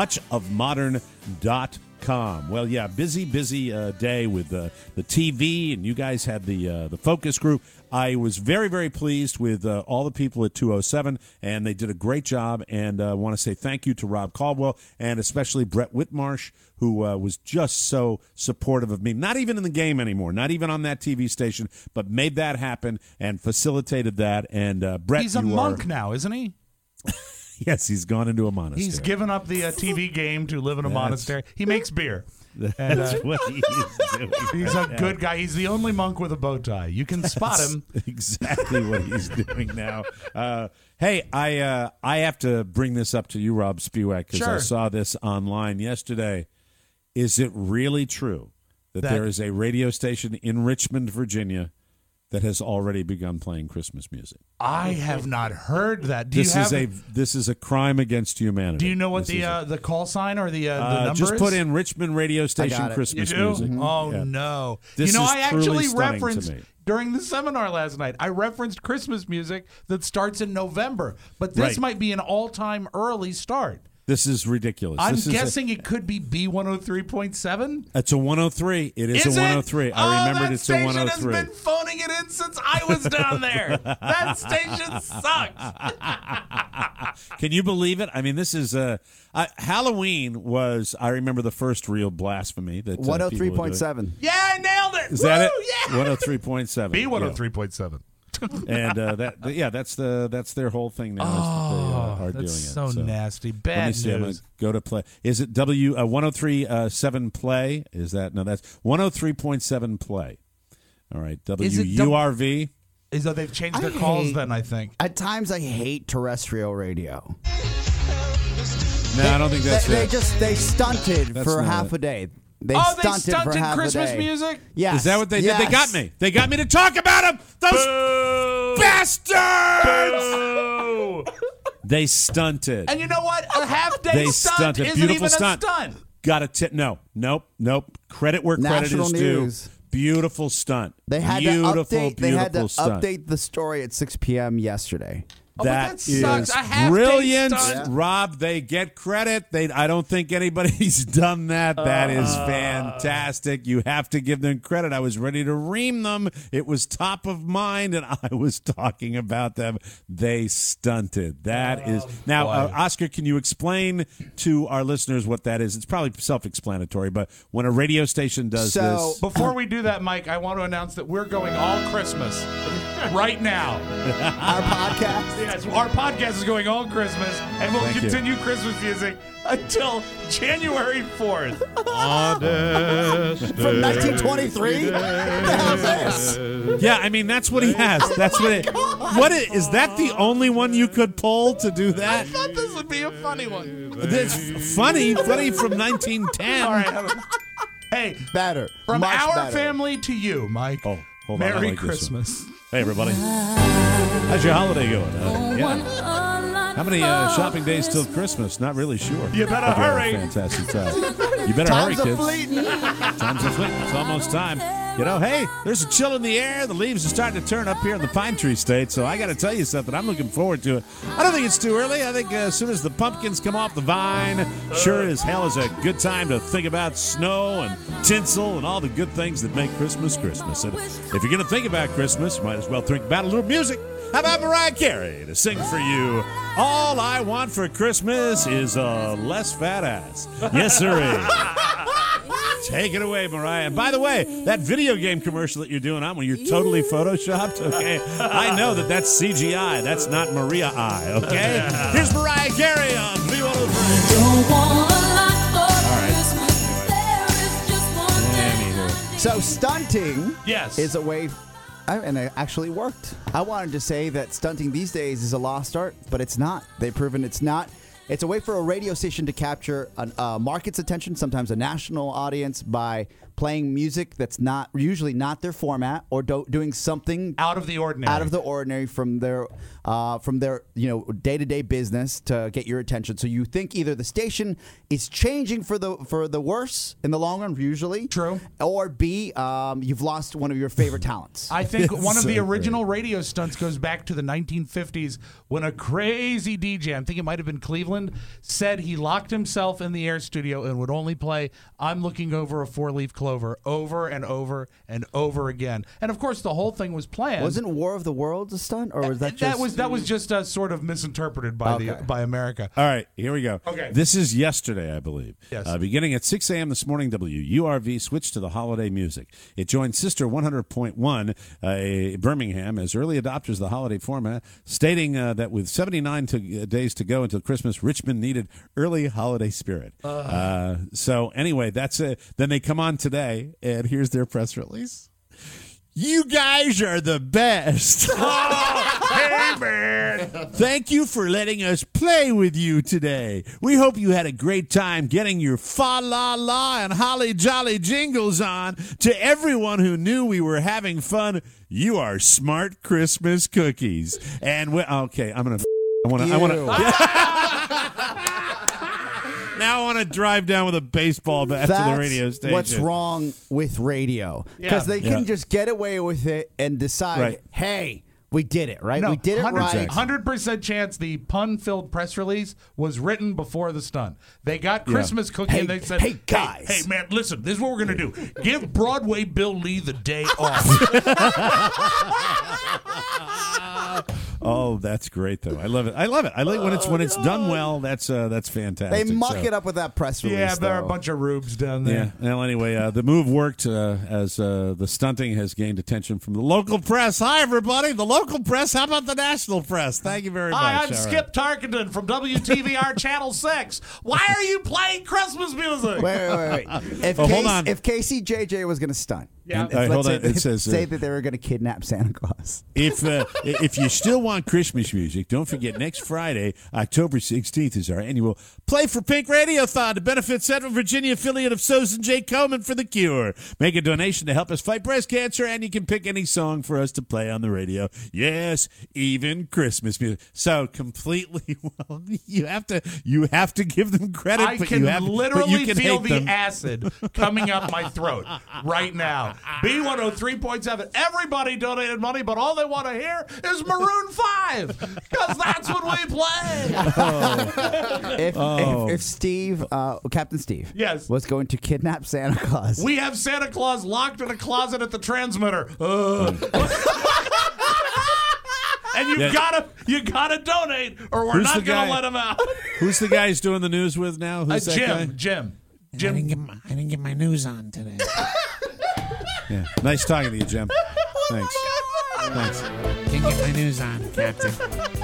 touchofmodern.com. Well, yeah, busy day with the TV, and you guys had the focus group. I was very, very pleased with all the people at 207, and they did a great job, and I want to say thank you to Rob Caldwell and especially Brett Whitmarsh, who was just so supportive of me, not even in the game anymore, not even on that TV station, but made that happen and facilitated that. And Brett, he's a monk now, isn't he? Yes, he's gone into a monastery. He's given up the TV game to live in a monastery. He makes beer. That's what he's doing. He's a good guy. He's the only monk with a bow tie. You can spot him. Exactly what he's doing now. Hey, I have to bring this up to you, Rob Spiewak, because I saw this online yesterday. Is it really true that there is a radio station in Richmond, Virginia, that has already begun playing Christmas music? I have not heard that. This is a crime against humanity. Do you know what the call sign or the number just is? put in Richmond radio station Christmas music. Oh, yeah. no. This I actually referenced during the seminar last night, I referenced Christmas music that starts in November, but this might be an all-time early start. This is ridiculous. I'm guessing it could be B103.7? It's a 103. It is a 103. I remembered it's a 103. That station has been phoning it in since I was down there. That station sucks. Can you believe it? I mean, this is Halloween was, I remember the first real blasphemy. That 103.7. Yeah, I nailed it. Is that it? Yeah. 103.7. B103.7. And that's their whole thing now. Are doing it. So nasty. Bad news. I'm gonna go to play. Is it 103.7 play? Is that no? That's 103.7 play. All right, WURV. Is that they've changed their calls? Then I think at times I hate terrestrial radio. No, I don't think that's it. They stunted for half a day. They stunted for half Christmas a day. music? Yes. Is that what they did? They got me. They got me to talk about them. Those bastards! Boo! They stunted. And you know what? A half-day stunt isn't Beautiful even stunt. a stunt. Got a tip. No. Nope. Credit where credit is due. Beautiful stunt. They had beautiful to stunt. update the story at 6 p.m. yesterday. That is sucks. brilliant, Rob. They get credit. I don't think anybody's done that. That is fantastic. You have to give them credit. I was ready to ream them. It was top of mind, and I was talking about them. They stunted. That is now, Oscar. Can you explain to our listeners what that is? It's probably self-explanatory, but when a radio station does this, before we do that, Mike, I want to announce that we're going all Christmas right now. Our podcast. Yes, our podcast is going all Christmas, and we'll continue Christmas music until January 4th. From 1923? What the hell is this? Yeah, I mean, that's what he has. That's what it. Is that the only one you could pull to do that? I thought this would be a funny one. It's funny from 1910. All right. Hey, better. From Much our better. family to you, Mike. Oh, hold on. Merry I like Christmas. Hey, everybody. How's your holiday going? How many shopping days till Christmas? Not really sure. You better hurry. Fantastic time. You better hurry, kids. Time's a fleeting. It's almost time. You know, hey, there's a chill in the air. The leaves are starting to turn up here in the Pine Tree State, so I got to tell you something. I'm looking forward to it. I don't think it's too early. I think as soon as the pumpkins come off the vine, sure as hell is a good time to think about snow and tinsel and all the good things that make Christmas Christmas. And if you're going to think about Christmas, you might as well think about a little music. How about Mariah Carey to sing for you? All I want for Christmas is a less fat ass. Yes, sirree. Take it away, Mariah. And by the way, that video game commercial that you're doing on when you're totally photoshopped, okay? I know that's CGI. That's not Maria I, okay? Here's Mariah Carey on B103. All right. So stunting Yes. is a way, and it actually worked. I wanted to say that stunting these days is a lost art, but it's not. They've proven it's not. It's a way for a radio station to capture a market's attention, sometimes a national audience, by playing music that's not usually not their format or doing something out of the ordinary from their day-to-day business to get your attention. So you think either the station is changing for the worse in the long run, usually, true, or B, you've lost one of your favorite talents. I think one of the original radio stunts goes back to the 1950s when a crazy DJ, I think it might have been Cleveland, said he locked himself in the air studio and would only play "I'm Looking Over a Four-Leaf Clover" over and over and over again. And of course, the whole thing was planned. Wasn't War of the Worlds a stunt, or was that just... That was just sort of misinterpreted by America. All right, here we go. Okay. This is yesterday, I believe. Yes. Beginning at 6 a.m. this morning, WURV switched to the holiday music. It joined sister 100.1 Birmingham as early adopters of the holiday format, stating that with 79 days to go until Christmas, Richmond needed early holiday spirit. So anyway, that's it. Then they come on today, and here's their press release. You guys are the best. Hey, man. Thank you for letting us play with you today. We hope you had a great time getting your fa-la-la and holly jolly jingles on. To everyone who knew we were having fun, you are smart Christmas cookies. And now I want to drive down with a baseball bat to the radio station. What's wrong with radio? Because they can just get away with it and decide, hey, we did it, right? No, we did it right. 100% chance the pun-filled press release was written before the stunt. They got Christmas cookie and they said, hey, guys. Hey, man, listen, this is what we're going to do. Give Broadway Bill Lee the day off. Oh, that's great, though. I love it. I like when it's done well. That's fantastic. They muck it up with that press release. Yeah, there are a bunch of rubes down there. Yeah. Well, anyway, the move worked as the stunting has gained attention from the local press. Hi, everybody. The local press. How about the national press? Thank you very much. Hi, I'm Skip Tarkenton from WTVR Channel 6. Why are you playing Christmas music? Wait. Hold on. If KCJJ was going to stunt, hold on. It says say that they were going to kidnap Santa Claus. If you still want Christmas music, don't forget next Friday, October 16th, is our annual Play for Pink Radiothon to benefit Central Virginia affiliate of Sosen J. Komen for the Cure. Make a donation to help us fight breast cancer, and you can pick any song for us to play on the radio. Yes, even Christmas music. So completely, you have to give them credit. I can literally feel the acid coming up my throat right now. B103.7. Everybody donated money, but all they want to hear is Maroon 5, because that's what we play. If Steve, Captain Steve, yes, was going to kidnap Santa Claus, we have Santa Claus locked in a closet at the transmitter. And you gotta donate, or we're not gonna let him out. Who's the guy he's doing the news with now? Who's that guy? Jim. I didn't get my news on today. Yeah. Nice talking to you, Jim. Thanks. Thanks. Didn't get my news on, Captain.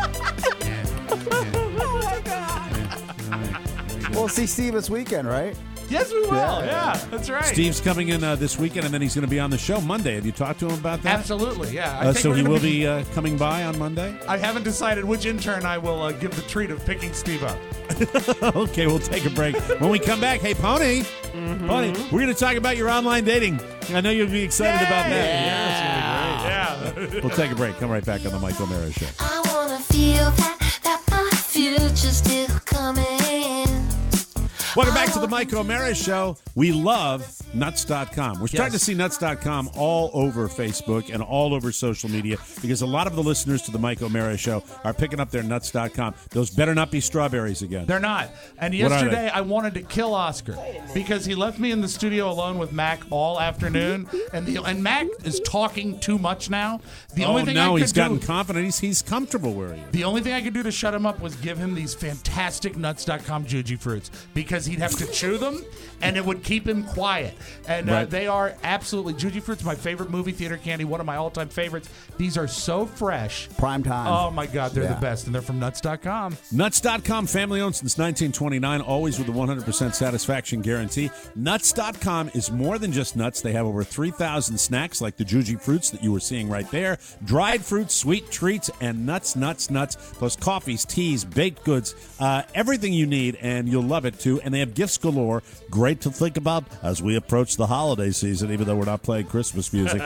Oh my God. We'll see Steve this weekend, right? Yes, we will. Yeah, that's right. Steve's coming in this weekend, and then he's going to be on the show Monday. Have you talked to him about that? Absolutely, yeah. So he will be coming by on Monday? I haven't decided which intern I will give the treat of picking Steve up. Okay, we'll take a break. When we come back, hey, Pony, Pony, we're going to talk about your online dating. I know you'll be excited about that. Yeah. We'll take a break. Come right back on the Mike O'Mara Show. I want to feel that my future's still coming. Welcome back to the Mike O'Mara Show. We love Nuts.com. We're starting to see Nuts.com all over Facebook and all over social media because a lot of the listeners to the Mike O'Mara Show are picking up their Nuts.com. Those better not be strawberries again. They're not. And yesterday I wanted to kill Oscar because he left me in the studio alone with Mac all afternoon. And Mac is talking too much now. He's gotten confident. He's comfortable where he is. The only thing I could do to shut him up was give him these fantastic Nuts.com Juji fruits because he'd have to chew them and it would keep him quiet. And Right. they are absolutely, Juji Fruit's my favorite movie theater candy, one of my all-time favorites. These are so fresh. Prime time. Oh, my God, they're Yeah. the best. And they're from Nuts.com. Nuts.com, family owned since 1929, always with a 100% satisfaction guarantee. Nuts.com is more than just nuts. They have over 3,000 snacks like the Juji Fruits that you were seeing right there, dried fruits, sweet treats, and nuts, plus coffees, teas, baked goods, everything you need, and you'll love it too. And they have gifts galore. Great to think about as we approach the holiday season, even though we're not playing Christmas music.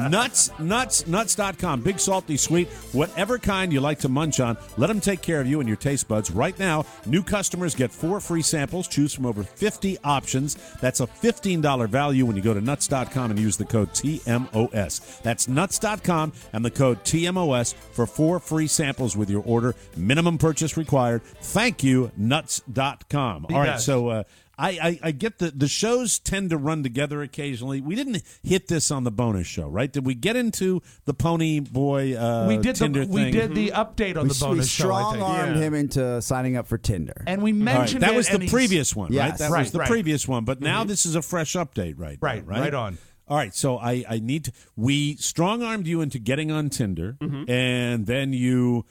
Nuts.com. Big, salty, sweet, whatever kind you like to munch on, let them take care of you and your taste buds. Right now, new customers get 4 free samples. Choose from over 50 options. That's a $15 value when you go to Nuts.com and use the code TMOS. That's Nuts.com and the code TMOS for 4 free samples with your order. Minimum purchase required. Thank you, Nuts.com. All right, best. so I get the shows tend to run together occasionally. We didn't hit this on the bonus show, right? Did we get into the Pony Boy Tinder thing? We did the update on the bonus show, I think. We strong-armed him into signing up for Tinder. And we All right, mentioned that it, was the and previous one, Yes. right? That was the previous one, but now this is a fresh update, right? Right on. All right, so I need to. We strong-armed you into getting on Tinder, and then you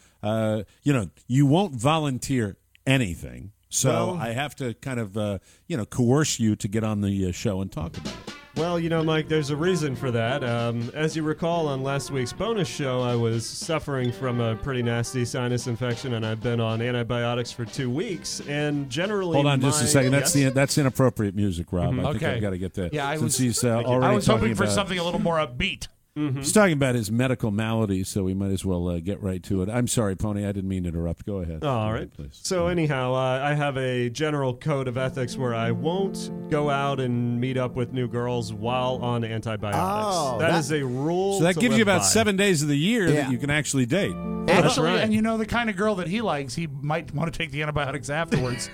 won't volunteer anything. So Well- I have to kind of coerce you to get on the show and talk about it. Well, Mike, there's a reason for that. As you recall, on last week's bonus show, I was suffering from a pretty nasty sinus infection, and I've been on antibiotics for 2 weeks. And generally, Hold on just a second. That's inappropriate music, Rob. I think Okay. I've got to get that. Yeah, I since was- he's already I was hoping talking for about- something a little more upbeat. He's talking about his medical malady, so we might as well get right to it. I'm sorry, Pony. I didn't mean to interrupt. Go ahead. Oh, all right. Please. So anyhow, I have a general code of ethics where I won't go out and meet up with new girls while on antibiotics. Oh, that is a rule. So that to gives you live about by. 7 days of the year that you can actually date. Actually, right. and the kind of girl that he likes, he might want to take the antibiotics afterwards.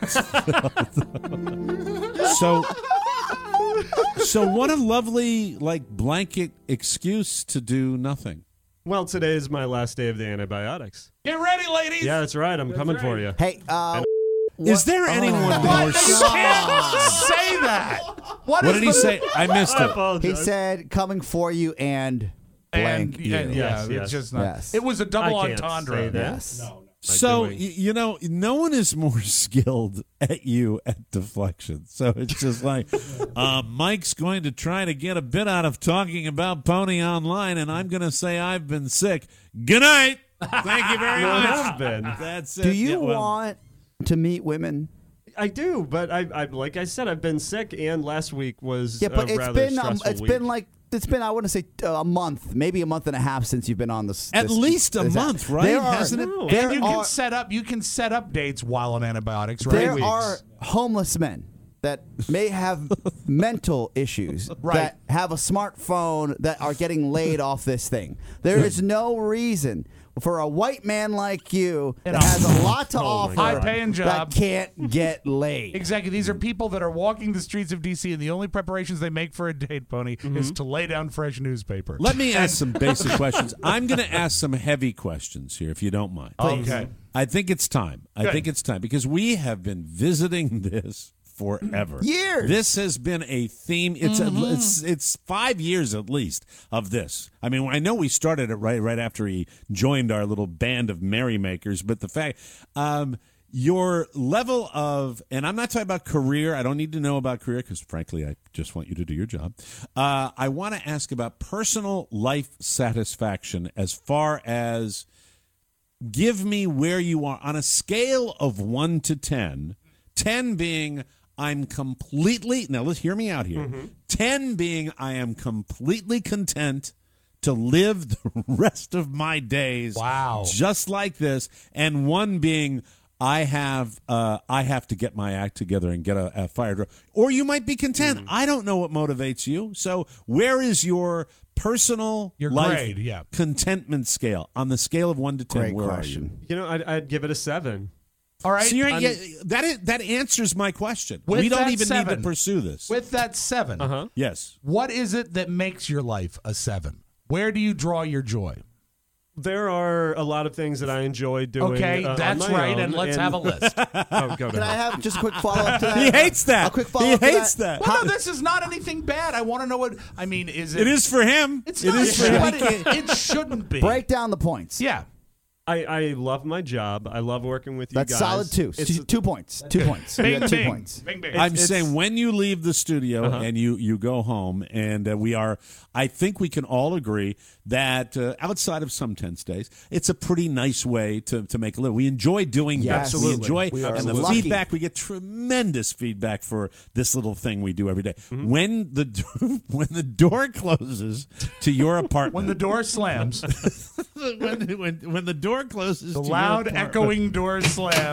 So what a lovely blanket excuse to do nothing. Well, today is my last day of the antibiotics. Get ready, ladies. Yeah, that's right. I'm coming for you. Hey, is there anyone more? You can't say that. What did he say? I missed I it. apologize. he said, coming for you and blank And, you. and Yes, it's just not. yes. It was a double I can't entendre. say that. Yes. No. So, doing? no one is more skilled at you at deflection. So it's just like, Mike's going to try to get a bit out of talking about Pony Online, and I'm going to say I've been sick. Good night. Thank you very No, I much. have been. That's it. Do you Yeah, well, want to meet women? I do, but I like I said, I've been sick, and last week was Yeah, but a it's rather been stressful it's week. been like it's been I want to say a month, maybe a month and a half since you've been on this. At least a this- month, right? There are, Hasn't it? No. There And you are, can set up dates while on antibiotics, right? there are homeless men that may have mental issues Right. that have a smartphone that are getting laid off this thing. There is no reason for a white man like you that has a lot to offer High-paying job. that can't get laid. Exactly. These are people that are walking the streets of D.C., and the only preparations they make for a date, Pony, is to lay down fresh newspaper. Let me ask some basic questions. I'm going to ask some heavy questions here, if you don't mind. Okay. I think it's time. I think it's time because we have been visiting this forever. Years. This has been a theme. It's 5 years at least of this. I mean, I know we started it right after he joined our little band of merrymakers, but the fact your level of, and I'm not talking about career. I don't need to know about career because, frankly, I just want you to do your job. I want to ask about personal life satisfaction as far as give me where you are on a scale of 1 to 10, 10 being I'm completely, now let's hear me out here, 10 being I am completely content to live the rest of my days just like this, and 1 being I have to get my act together and get a fire drill. Or you might be content. I don't know what motivates you. So where is your personal life grade, contentment scale on the scale of 1 to 10? Great where question. You know, I'd give it a 7. All right. So that answers my question. With We don't that even 7, need to pursue this. With that 7, Yes. what is it that makes your life a 7? Where do you draw your joy? There are a lot of things that I enjoy doing. Okay, that's on my right, own, and let's have a list. Go Can I have just a quick follow-up to that? He hates that. A quick He follow-up to hates that. that. Well, no, this is not anything bad. I want to know what. I mean, is it? It is for him. It's It not. is for him. It shouldn't be. Break down the points. Yeah. I love my job. I love working with you That's guys. solid two. It's 2 points. 2 points. You Bing, got 2 bing. points. Bing, bing. I'm saying when you leave the studio Uh-huh. and you go home, and I think we can all agree that outside of some tense days, it's a pretty nice way to make a living. We enjoy doing Yes. this. We Absolutely. enjoy, We are and the lucky. feedback, we get tremendous feedback for this little thing we do every day. When the door closes to your apartment, When the door slams, when the door closes, the to your loud apartment, echoing door slam.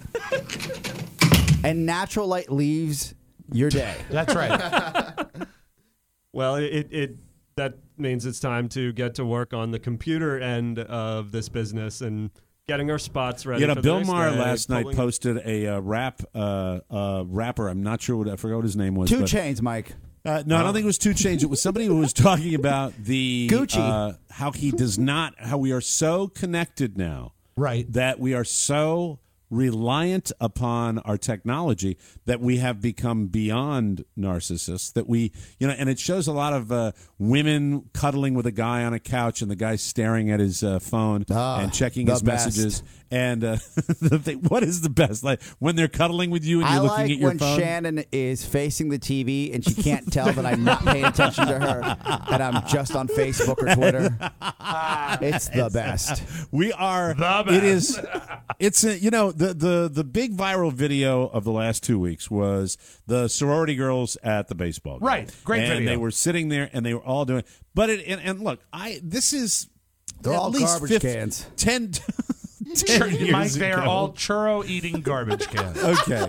And natural light leaves your day. That's right. Well, that means it's time to get to work on the computer end of this business and getting our spots ready. You know, for the Bill next Maher day, last night pulling- posted a rapper. I'm not sure I forgot what his name was. 2 but- Chainz, Mike. No, I don't think it was 2 Chainz. It was somebody who was talking about the Gucci. How we are so connected now, Right. that we are so reliant upon our technology that we have become beyond narcissists, that we, and it shows a lot of women cuddling with a guy on a couch and the guy staring at his phone and checking the his messages. best. And what is the best? Like when they're cuddling with you and you're looking at your when phone? Shannon is facing the TV and she can't tell that I'm not paying attention to her and I'm just on Facebook or Twitter. It's the best. We are The best. It is. It's the big viral video of the last 2 weeks was the sorority girls at the baseball game. Right. Great and video. they were sitting there and they were all doing. But and look, this is They're at all least garbage cans. 10 years Mike, they are ago. all churro eating garbage cans. Okay.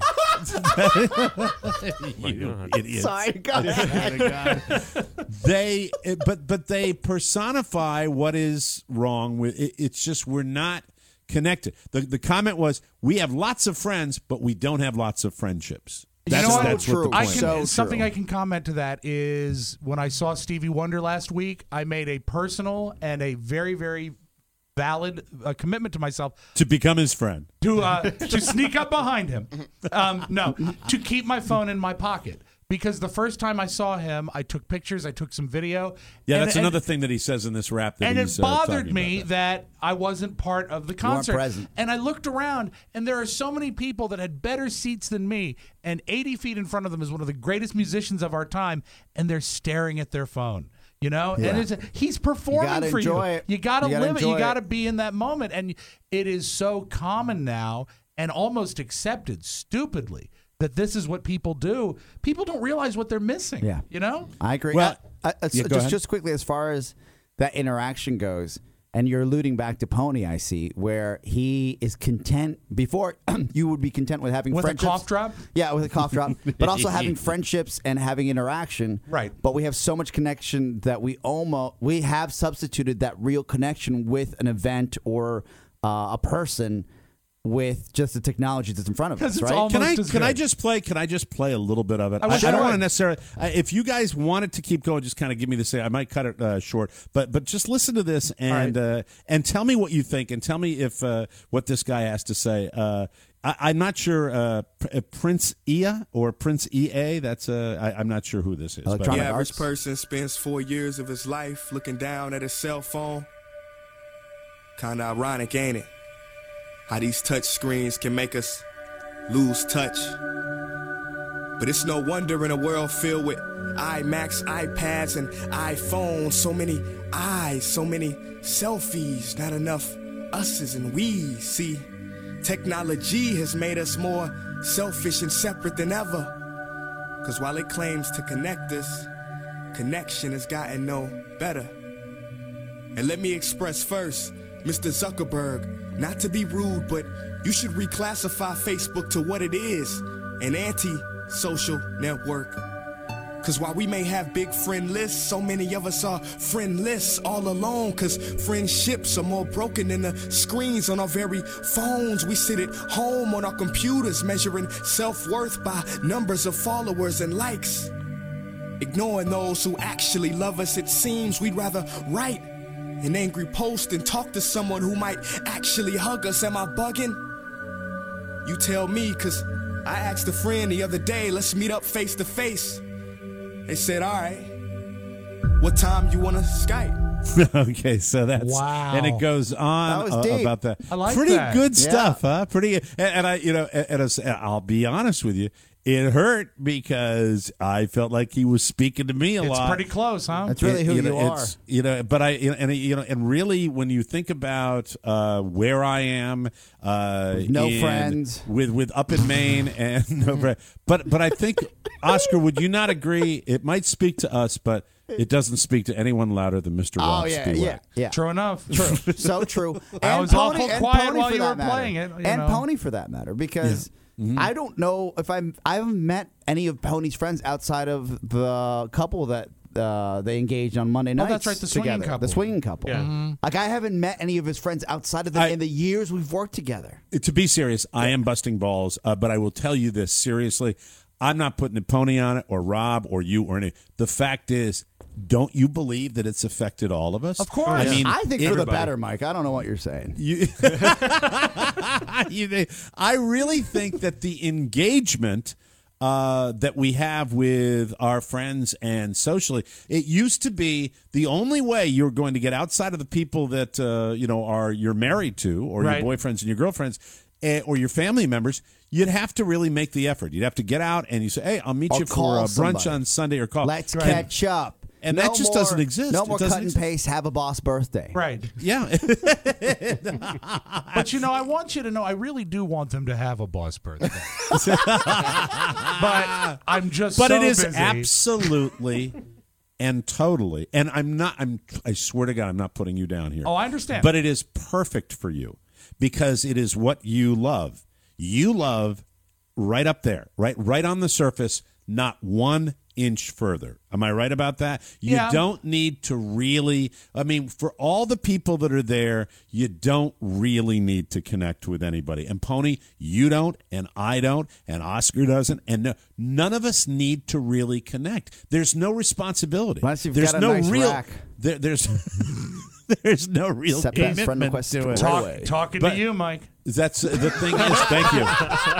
You idiots. Sorry, go ahead. But they personify what is wrong with it. It's just we're not connected. The comment was, we have lots of friends, but we don't have lots of friendships. That's what the true. point is. Something I can comment to that is when I saw Stevie Wonder last week, I made a personal and a very, very valid commitment to myself To become his friend. to sneak up behind him. No, to keep my phone in my pocket. Because the first time I saw him, I took pictures, I took some video. Yeah, and- that's another thing that he says in this rap. That And he's, it bothered talking me about that I wasn't part of the weren't concert. present. And I looked around, and there are so many people that had better seats than me. And 80 feet in front of them is one of the greatest musicians of our time, and they're staring at their phone. Yeah. And he's performing gotta for enjoy you. it. You got to You gotta live it. You enjoy got to it. be in that moment. And it is so common now and almost accepted stupidly that this is what people do. People don't realize what they're missing. Yeah. I agree. Well, go ahead. Just quickly, as far as that interaction goes, and you're alluding back to Pony, I see, where he is content. Before, you would be content with having With a friendships. cough drop? Yeah, with a cough drop. But also having friendships and having interaction. Right. But we have so much connection that we have substituted that real connection with an event or a person with just the technology that's in front of us, 'Cause it's right? almost Can as I good. just play a little bit of it? I wish I you don't would. want to necessarily. If you guys wanted to keep going, just kind of give me the say. I might cut it short, but just listen to this and tell me what you think, and tell me if what this guy has to say. I'm not sure Prince Ea or Prince EA. That's I'm not sure who this is. But, The average person spends 4 years of his life looking down at his cell phone. Kinda ironic, ain't it? How these touch screens can make us lose touch. But it's no wonder in a world filled with iMacs, iPads, and iPhones. So many eyes, so many selfies, not enough us's and we's. See, technology has made us more selfish and separate than ever. 'Cause while it claims to connect us, connection has gotten no better. And let me express first, Mr. Zuckerberg, not to be rude, but you should reclassify Facebook to what it is, an anti-social network. 'Cause while we may have big friend lists, so many of us are friendless all alone. 'Cause friendships are more broken than the screens on our very phones. We sit at home on our computers measuring self-worth by numbers of followers and likes. Ignoring those who actually love us, it seems we'd rather write an angry post and talk to someone who might actually hug us. Am I bugging? You tell me, cause I asked a friend the other day, let's meet up face to face. They said, all right, what time you wanna Skype? Okay, so that's Wow. and it goes on That was deep. about that. I like Pretty that. good Yeah. stuff, huh? Pretty, and I, I'll be honest with you, it hurt because I felt like he was speaking to me a It's lot. pretty close, huh? That's really who you are. it's, but and really, when you think about where I am, no friends. with up in Maine, and no friends. But I think, Oscar, would you not agree? It might speak to us, but it doesn't speak to anyone louder than Mr. Oh, Rob yeah, Spivak. yeah. True enough. True. So true. I was awful quiet while you were playing it. And Pony for that matter, because I don't know if I haven't met any of Pony's friends outside of the couple that they engaged on Monday nights. that's right, the swinging together. couple. The swinging couple. Yeah. Like, I haven't met any of his friends outside of them in the years we've worked together. To be serious, I am busting balls, but I will tell you this seriously. I'm not putting a Pony on it, or Rob, or you, or any. The fact is, don't you believe that it's affected all of us? Of course. I mean, I think for the better, Mike. I don't know what you're saying. I really think that the engagement that we have with our friends and socially, it used to be the only way you're going to get outside of the people that you're married to, or Right. your boyfriends and your girlfriends, or your family members. You'd have to really make the effort. You'd have to get out and you say, "Hey, I'll meet Or you for call brunch somebody. on Sunday," or call. Let's catch up. And No that just more- doesn't exist. No It more doesn't cut and exist. paste. Have a boss birthday. Right. Yeah. But I want you to know, I really do want them to have a boss birthday. But I'm just But so it is busy. absolutely and totally, and I swear to God, I'm not putting you down here. Oh, I understand. But it is perfect for you because it is what you love. You love right up there, right on the surface, not 1 inch further. Am I right about that? You Yeah. don't need to really, for all the people that are there, you don't really need to connect with anybody. And Pony, you don't, and I don't, and Oscar doesn't, and none of us need to really connect. There's no responsibility. Unless you've There's got a no nice real rack. There's there's no real Except that friend commitment requested to it. right away. Talking But- to you, Mike. That's the thing is, thank you.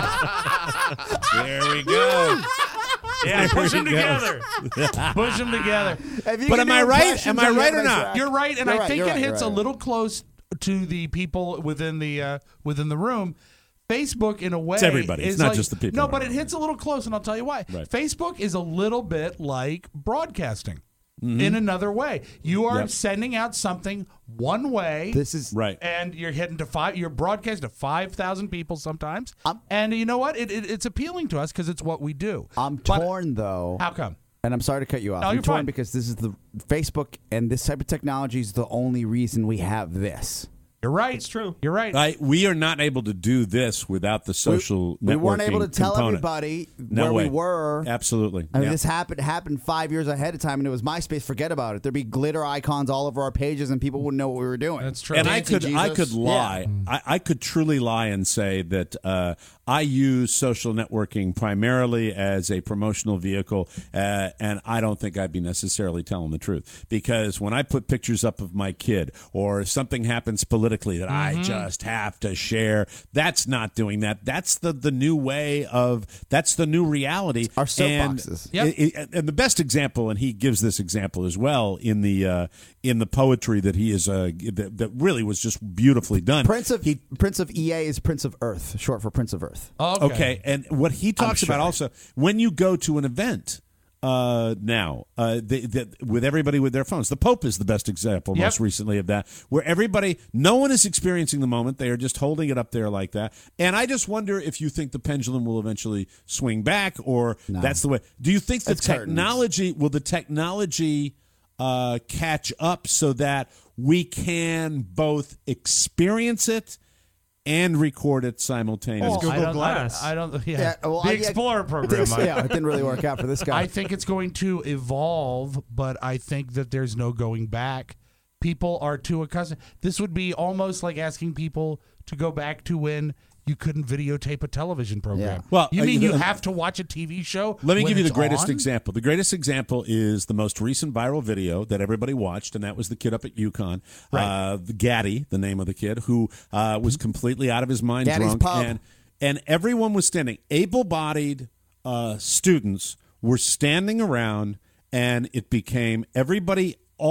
There we go. Yeah, push them There we go. together. Push them together. But am I right? Am I right or not? You're right, and I think you're it right, hits you're a right. little close to the people within the room. Facebook, in a way, It's everybody. It's is not like- just the people No, in but the it hits a little close, and I'll tell you why. Right. Facebook is a little bit like broadcasting. In another way, you are Yep. sending out something one way. This is right, and you're heading to you're broadcasting to 5,000 people sometimes. And you know what? It's appealing to us because it's what we do. I'm But torn though. How come? And I'm sorry to cut you off. No, I'm you're torn fine. because this is the Facebook and this type of technology is the only reason we have this. You're right. It's true. You're right. We are not able to do this without the social networking We weren't able to tell component. everybody No where way. we were. Absolutely. I mean, Yeah. this happened 5 years ahead of time, and it was MySpace. Forget about it. There'd be glitter icons all over our pages, and people wouldn't know what we were doing. That's true. And I could lie. I could truly lie and say that I use social networking primarily as a promotional vehicle, and I don't think I'd be necessarily telling the truth. Because when I put pictures up of my kid or something happens politically that I just have to share, that's not doing that. That's the new way of, that's the new reality. Our soapboxes. And the best example, and he gives this example as well in the poetry that he is that really was just beautifully done. Prince of EA is Prince of Earth, short for Prince of Earth. Okay, and what he talks about also, when you go to an event now, with everybody with their phones, the Pope is the best example most recently of that, where no one is experiencing the moment. They are just holding it up there like that. And I just wonder if you think the pendulum will eventually swing back, or that's the way. Do you think the technology catch up so that we can both experience it and record it simultaneously? I don't. well, the Explorer program. Mike. Yeah, it didn't really work out for this guy. I think it's going to evolve, but I think that there's no going back. People are too accustomed. This would be almost like asking people to go back to when you couldn't videotape a television program. Well, you mean you have to watch a TV show? Let me when give you the it's greatest on? example. The greatest example is the most recent viral video that everybody watched, and that was the kid up at UConn, Gaddy, the name of the kid, who was completely out of his mind, Gaddy's drunk, Pub. and everyone was standing. Able-bodied students were standing around, and it became everybody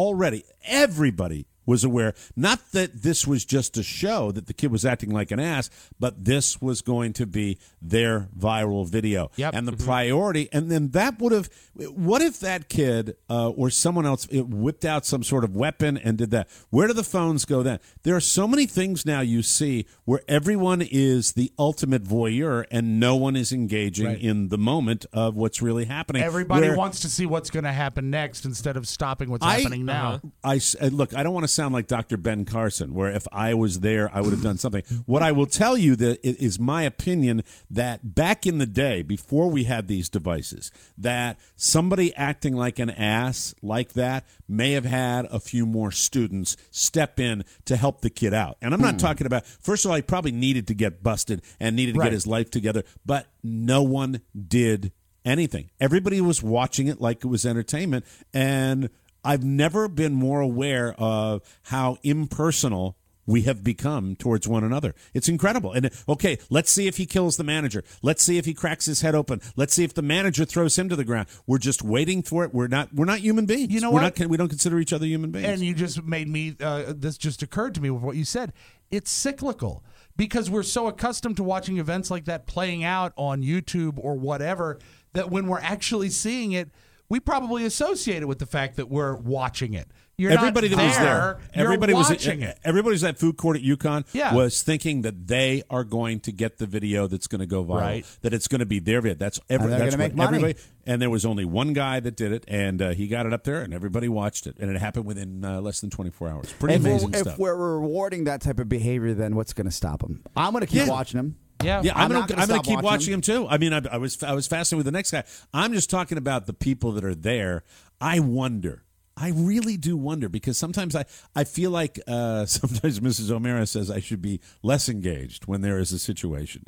was aware, not that this was just a show, that the kid was acting like an ass, but this was going to be their viral video. Yep. And the priority, and then that would have, what if that kid or someone else whipped out some sort of weapon and did that? Where do the phones go then? There are so many things now you see where everyone is the ultimate voyeur and no one is engaging in the moment of what's really happening. Everybody wants to see what's going to happen next instead of stopping what's happening now. Look, I don't want to sound like Dr. Ben Carson, where if I was there, I would have done something. What I will tell you that it is my opinion that back in the day, before we had these devices, that somebody acting like an ass like that may have had a few more students step in to help the kid out. And I'm not talking about, first of all, he probably needed to get busted and needed to get his life together, but no one did anything. Everybody was watching it like it was entertainment, and I've never been more aware of how impersonal we have become towards one another. It's incredible. And okay, let's see if he kills the manager. Let's see if he cracks his head open. Let's see if the manager throws him to the ground. We're just waiting for it. We're not human beings. You know what? We don't consider each other human beings. And you just made me. This just occurred to me with what you said. It's cyclical because we're so accustomed to watching events like that playing out on YouTube or whatever that when we're actually seeing it, we probably associate it with the fact that we're watching it. Everybody that was there, everybody was watching it. Everybody was at food court at UConn was thinking that they are going to get the video that's going to go viral, that it's going to be their video. That's going to make money. Everybody. And there was only one guy that did it, and he got it up there, and everybody watched it, and it happened within less than 24 hours. Pretty amazing stuff. If we're rewarding that type of behavior, then what's going to stop them? I'm going to keep watching them. Yeah, I'm going to keep watching him too. I mean, I was fascinated with the next guy. I'm just talking about the people that are there. I wonder. I really do wonder, because sometimes I feel like sometimes Mrs. O'Mara says I should be less engaged when there is a situation.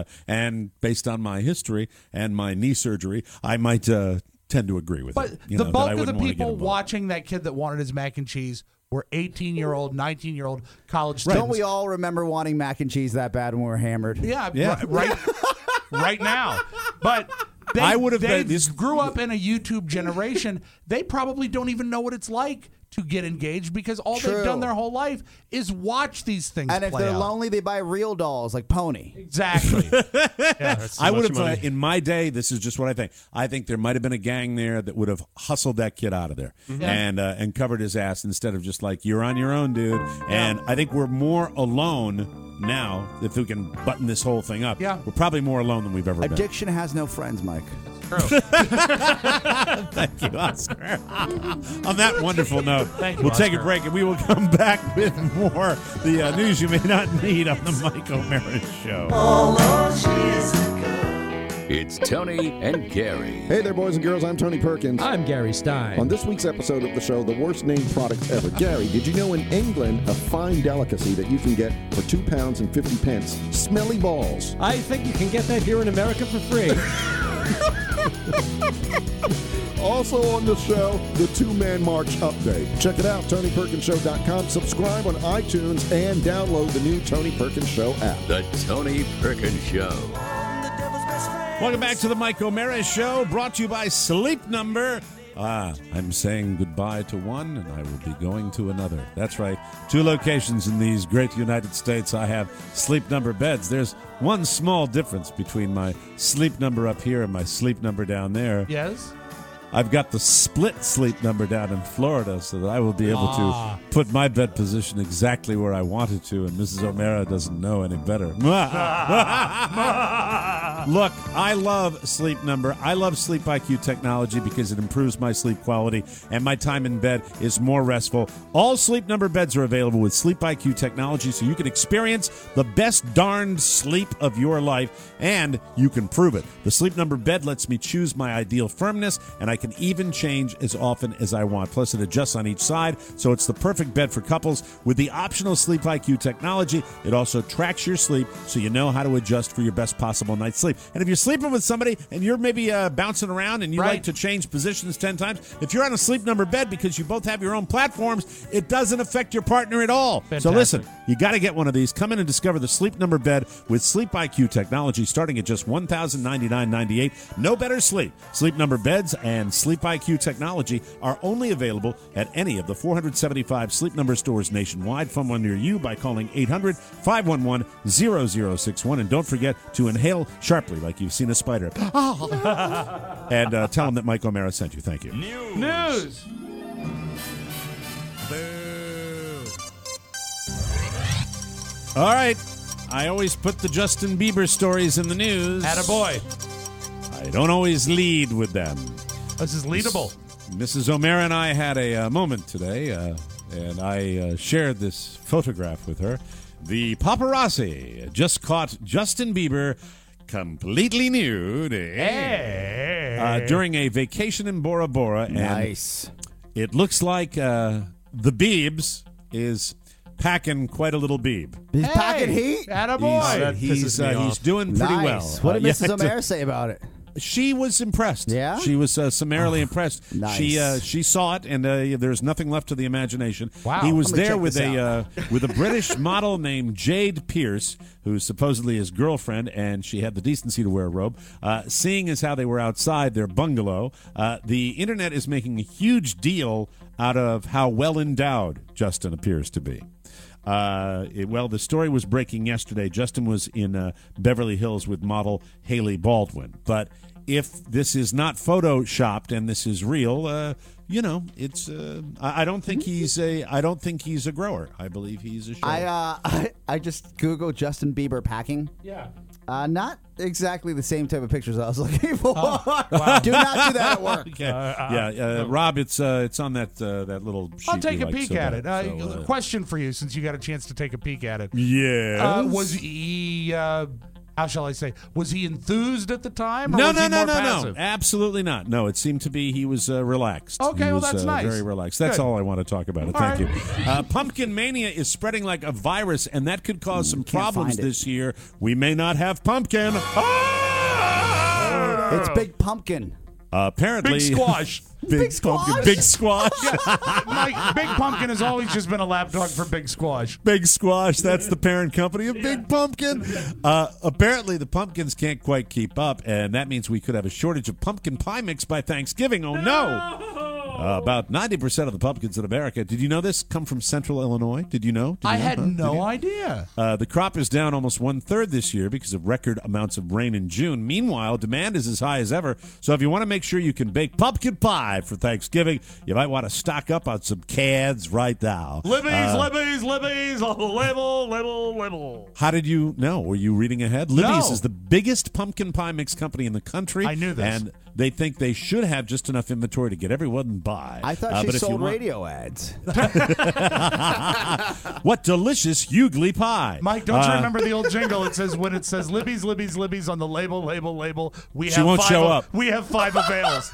And based on my history and my knee surgery, I might tend to agree with it. But the bulk of the people watching that kid that wanted his mac and cheese were 18-year-old, 19-year-ld college students. Don't we all remember wanting mac and cheese that bad when we were hammered? Yeah. Right now. But they grew up in a YouTube generation. They probably don't even know what it's like to get engaged, because all they've done their whole life is watch these things and if play they're out. lonely, they buy real dolls like Pony. Exactly. I would have, in my day, this is just what I think. I think there might have been a gang there that would have hustled that kid out of there and covered his ass instead of just like, you're on your own, dude. And I think we're more alone now, if we can button this whole thing up. We're probably more alone than we've ever been. Addiction has no friends, Mike. True. Thank you, Oscar. On that wonderful note, we'll take a break and we will come back with more the news you may not need on the Mike O'Mara Show. It's Tony and Gary. Hey there, boys and girls. I'm Tony Perkins. I'm Gary Stein. On this week's episode of the show, the worst named products ever. Gary, did you know in England a fine delicacy that you can get for £2.50? Smelly balls. I think you can get that here in America for free. Also on the show, the Two-Man March update. Check it out, TonyPerkinsShow.com. Subscribe on iTunes and download the new Tony Perkins Show app. The Tony Perkins Show. Welcome back to the Mike O'Mara Show, brought to you by Sleep Number. I'm saying goodbye to one, and I will be going to another. That's right. 2 locations in these great United States. I have Sleep Number beds. There's one small difference between my Sleep Number up here and my Sleep Number down there. Yes? I've got the split Sleep Number down in Florida so that I will be able to put my bed position exactly where I want it to, and Mrs. O'Mara doesn't know any better. Look, I love Sleep Number. I love Sleep IQ technology because it improves my sleep quality and my time in bed is more restful. All Sleep Number beds are available with Sleep IQ technology so you can experience the best darned sleep of your life, and you can prove it. The Sleep Number bed lets me choose my ideal firmness, and I can even change as often as I want. Plus, it adjusts on each side, so it's the perfect bed for couples. With the optional Sleep IQ technology, it also tracks your sleep so you know how to adjust for your best possible night's sleep. And if you're sleeping with somebody and you're maybe bouncing around and you like to change positions 10 times, if you're on a Sleep Number bed because you both have your own platforms, it doesn't affect your partner at all. Fantastic. So listen, you got to get one of these. Come in and discover the Sleep Number bed with Sleep IQ technology starting at just $1,099.98. No better sleep. Sleep Number beds and Sleep IQ technology are only available at any of the 475 Sleep Number stores nationwide. Find one near you by calling 800-511-0061. And don't forget to inhale sharply like you've seen a spider. And tell them that Mike O'Mara sent you. Thank you. News. All right. I always put the Justin Bieber stories in the news. Attaboy. I don't always lead with them. This is leadable. Mrs. O'Mara and I had a moment today, and I shared this photograph with her. The paparazzi just caught Justin Bieber completely nude during a vacation in Bora Bora. Nice. And it looks like the Biebs is packing quite a little Bieb. He's packing heat? Attaboy. He's doing pretty well. What did Mrs. O'Mara say about it? She was impressed. Yeah? She was summarily impressed. Nice. She saw it, and there's nothing left to the imagination. Wow. He was I'm gonna there check with this with a British model named Jade Pierce, who's supposedly his girlfriend, and she had the decency to wear a robe. Seeing as how they were outside their bungalow, the internet is making a huge deal out of how well endowed Justin appears to be. The story was breaking yesterday. Justin was in Beverly Hills with model Haley Baldwin. But if this is not photoshopped and this is real, it's. I don't think he's a. I don't think he's a grower. I believe he's a show. I just Googled Justin Bieber packing. Yeah. Not exactly the same type of pictures I was looking for. Wow. Do not do that at work. Okay. Rob, it's on that little sheet. I'll take you a like peek so at bad. it. Question for you, since you got a chance to take a peek at it. Yes. Was he? How shall I say? Was he enthused at the time? Or No. was he more passive? Absolutely not. No, it seemed to be he was relaxed. Okay, he well, was, that's nice. Very relaxed. That's Good. all I want to talk about. Thank you. Pumpkin mania is spreading like a virus, and that could cause some problems this year. We may not have pumpkin. It's Big Pumpkin. Apparently, Big Squash. Big Pumpkin. Big Squash. Mike, Big Pumpkin has always just been a lapdog for Big Squash. Big Squash, that's the parent company of Big Pumpkin. Apparently, the pumpkins can't quite keep up, and that means we could have a shortage of pumpkin pie mix by Thanksgiving. Oh, no! About 90% of the pumpkins in America, did you know this, come from Central Illinois? Did you know? I had no idea. The crop is down almost 1/3 this year because of record amounts of rain in June. Meanwhile, demand is as high as ever. So if you want to make sure you can bake pumpkin pie for Thanksgiving, you might want to stock up on some cads right now. Libby's, label. How did you know? Were you reading ahead? Libby's is the biggest pumpkin pie mix company in the country. I knew this. And they think they should have just enough inventory to get everyone by. I thought she sold radio ads. What delicious Hughley pie. Mike, don't you remember the old jingle? It says, when it says Libby's on the label, we She won't show up. We have 5 avails.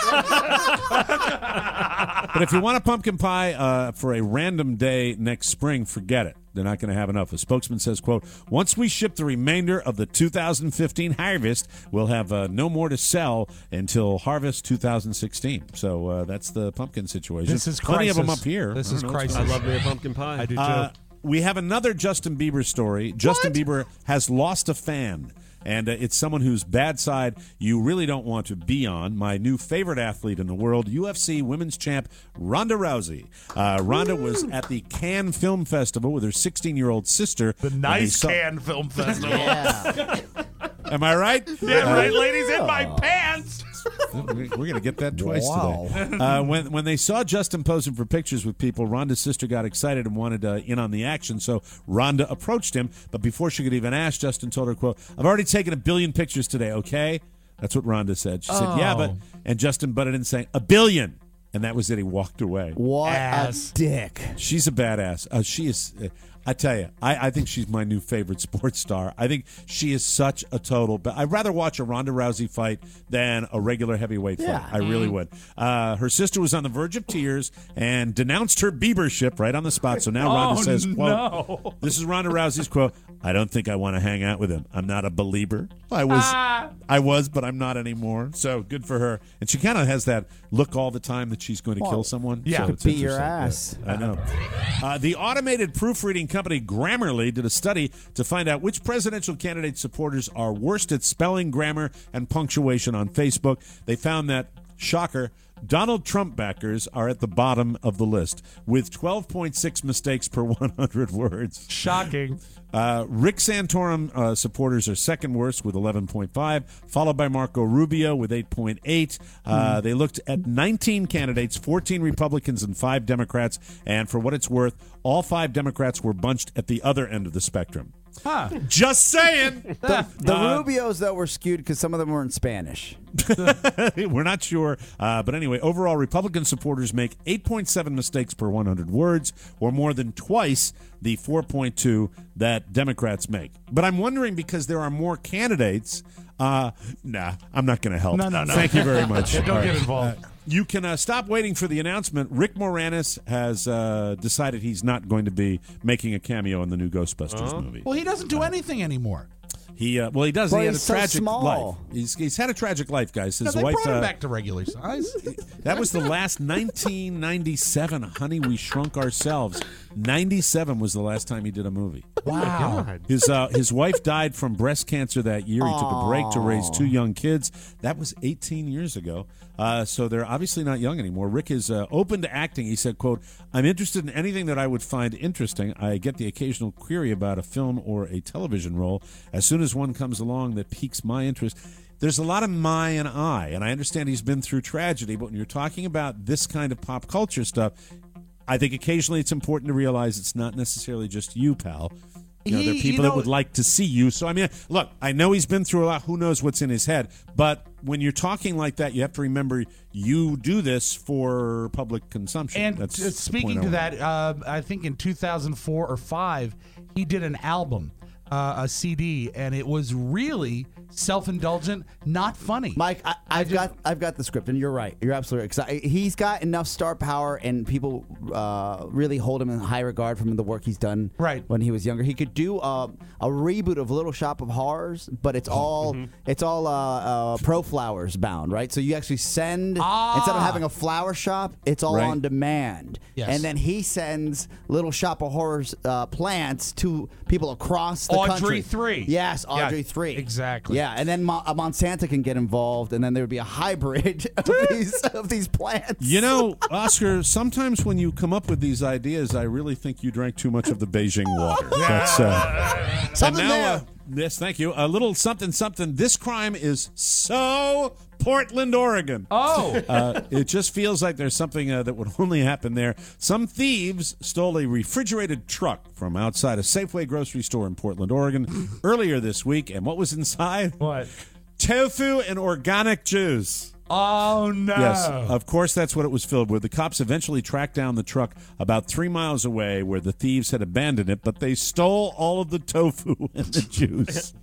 But if you want a pumpkin pie for a random day next spring, forget it. They're not going to have enough. A spokesman says, quote, once we ship the remainder of the 2015 harvest, we'll have no more to sell until harvest 2016. So that's the pumpkin situation. This is plenty crisis. of them up here. This is crisis. I love me a pumpkin pie. I do too. We have another Justin Bieber story. Justin Bieber has lost a fan. And it's someone whose bad side you really don't want to be on. My new favorite athlete in the world, UFC women's champ Ronda Rousey. Ronda was at the Cannes Film Festival with her 16-year-old sister. The nice Cannes Film Festival. Yeah. Am I right? Yeah, right, ladies, in my pants. We're going to get that twice Wow. today. When they saw Justin posing for pictures with people, Rhonda's sister got excited and wanted in on the action. So Rhonda approached him, but before she could even ask, Justin told her, quote, "I've already taken 1 billion pictures today, okay?" That's what Rhonda said. She said, "Yeah, but..." And Justin butted in saying, "1 billion." And that was it. He walked away. What a dick. She's a badass. She is... I tell you, I think she's my new favorite sports star. I think she is such a total... I'd rather watch a Ronda Rousey fight than a regular heavyweight fight. I really would. Her sister was on the verge of tears and denounced her Biebership right on the spot. So now Ronda says, quote, this is Ronda Rousey's quote, "I don't think I want to hang out with him. I'm not a believer. I was, but I'm not anymore." So good for her. And she kind of has that look all the time that she's going to kill someone. Yeah, so it's beat your interesting. ass. I know. The automated proofreading company Grammarly did a study to find out which presidential candidate supporters are worst at spelling, grammar, and punctuation on Facebook. They found that, shocker, Donald Trump backers are at the bottom of the list with 12.6 mistakes per 100 words. Shocking. Rick Santorum supporters are second worst with 11.5, followed by Marco Rubio with 8.8. They looked at 19 candidates, 14 Republicans and 5 Democrats, and for what it's worth, all 5 Democrats were bunched at the other end of the spectrum. Huh. Just saying. The Rubios, though, were skewed because some of them were in Spanish. We're not sure. But anyway, overall, Republican supporters make 8.7 mistakes per 100 words, or more than twice the 4.2 that Democrats make. But I'm wondering, because there are more candidates... nah, I'm not going to help. No. Thank you very much. Don't get involved. You can stop waiting for the announcement. Rick Moranis has decided he's not going to be making a cameo in the new Ghostbusters movie. Well, he doesn't do anything anymore. He does. Well, he had a he's so tragic small. life. He's had a tragic life, guys. His They wife brought him back to regular size. That was the last 1997. Honey, we shrunk ourselves. 97 was the last time he did a movie. Wow. His wife died from breast cancer that year. He took a break to raise 2 young kids. That was 18 years ago. So they're obviously not young anymore. Rick is open to acting. He said, quote, "I'm interested in anything that I would find interesting. I get the occasional query about a film or a television role. As soon as one comes along that piques my interest." There's a lot of my and I understand he's been through tragedy, but when you're talking about this kind of pop culture stuff, I think occasionally it's important to realize it's not necessarily just you, pal. There are people that would like to see you. So, I mean, look, I know he's been through a lot. Who knows what's in his head? But when you're talking like that, you have to remember you do this for public consumption. And That's speaking to that, I think in 2004 or 5, he did an album, a CD, and it was really self-indulgent, not funny. Mike, I've got the script, and you're right. You're absolutely right. 'Cause he's got enough star power, and people really hold him in high regard from the work he's done when he was younger. He could do a reboot of Little Shop of Horrors, but it's all Pro Flowers bound, right? So you actually send instead of having a flower shop, it's all on demand. Yes. And then he sends Little Shop of Horrors plants to people across the country. Audrey 3. Yes, Audrey 3. Exactly. Yeah, and then Monsanto can get involved, and then there would be a hybrid of these plants. You know, Oscar, sometimes when you come up with these ideas, I really think you drank too much of the Beijing water. That's something there. Yes, thank you. A little something. This crime is so Portland, Oregon. Oh. It just feels like there's something that would only happen there. Some thieves stole a refrigerated truck from outside a Safeway grocery store in Portland, Oregon earlier this week. And what was inside? What? Tofu and organic juice. Oh, no. Yes, of course that's what it was filled with. The cops eventually tracked down the truck about 3 miles away where the thieves had abandoned it, but they stole all of the tofu and the juice.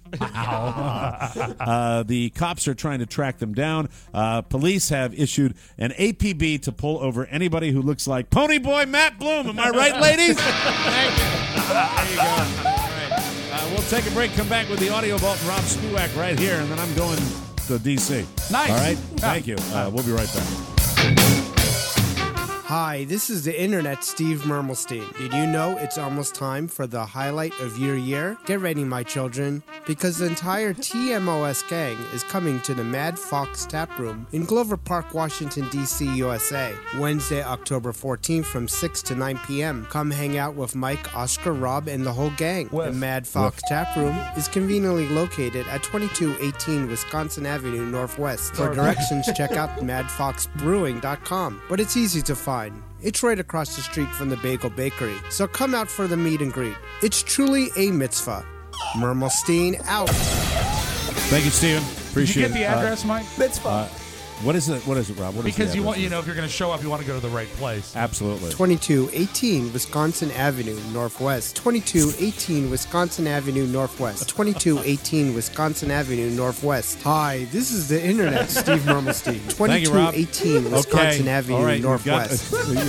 The cops are trying to track them down. Police have issued an APB to pull over anybody who looks like Ponyboy Matt Bloom. Am I right, ladies? Thank you. There you go. All right. We'll take a break, come back with the Audio Vault and Rob Spewak right here, and then I'm going to D.C. Nice. All right? Thank you. We'll be right back. Hi, this is the internet Steve Mermelstein. Did you know it's almost time for the highlight of your year? Get ready, my children, because the entire TMOS gang is coming to the Mad Fox Tap Room in Glover Park, Washington, D.C., USA, Wednesday, October 14th from 6 to 9 p.m. Come hang out with Mike, Oscar, Rob, and the whole gang. The Mad Fox Tap Room is conveniently located at 2218 Wisconsin Avenue Northwest. For directions, check out madfoxbrewing.com. But it's easy to find. It's right across the street from the Bagel Bakery. So come out for the meet and greet. It's truly a mitzvah. Mermelstein out. Thank you, Steven. Appreciate it. Did you get the address, Mike? Mitzvah. What is it? What is it, Rob? What is Because the you address? want, if you're going to show up, you want to go to the right place. Absolutely. 2218 Wisconsin Avenue Northwest. 2218 Wisconsin Avenue Northwest. 2218 Wisconsin Avenue Northwest. Hi, this is the internet Steve Mermelstein. Thank you, Rob. 2218 Wisconsin Okay. Avenue All right, Northwest.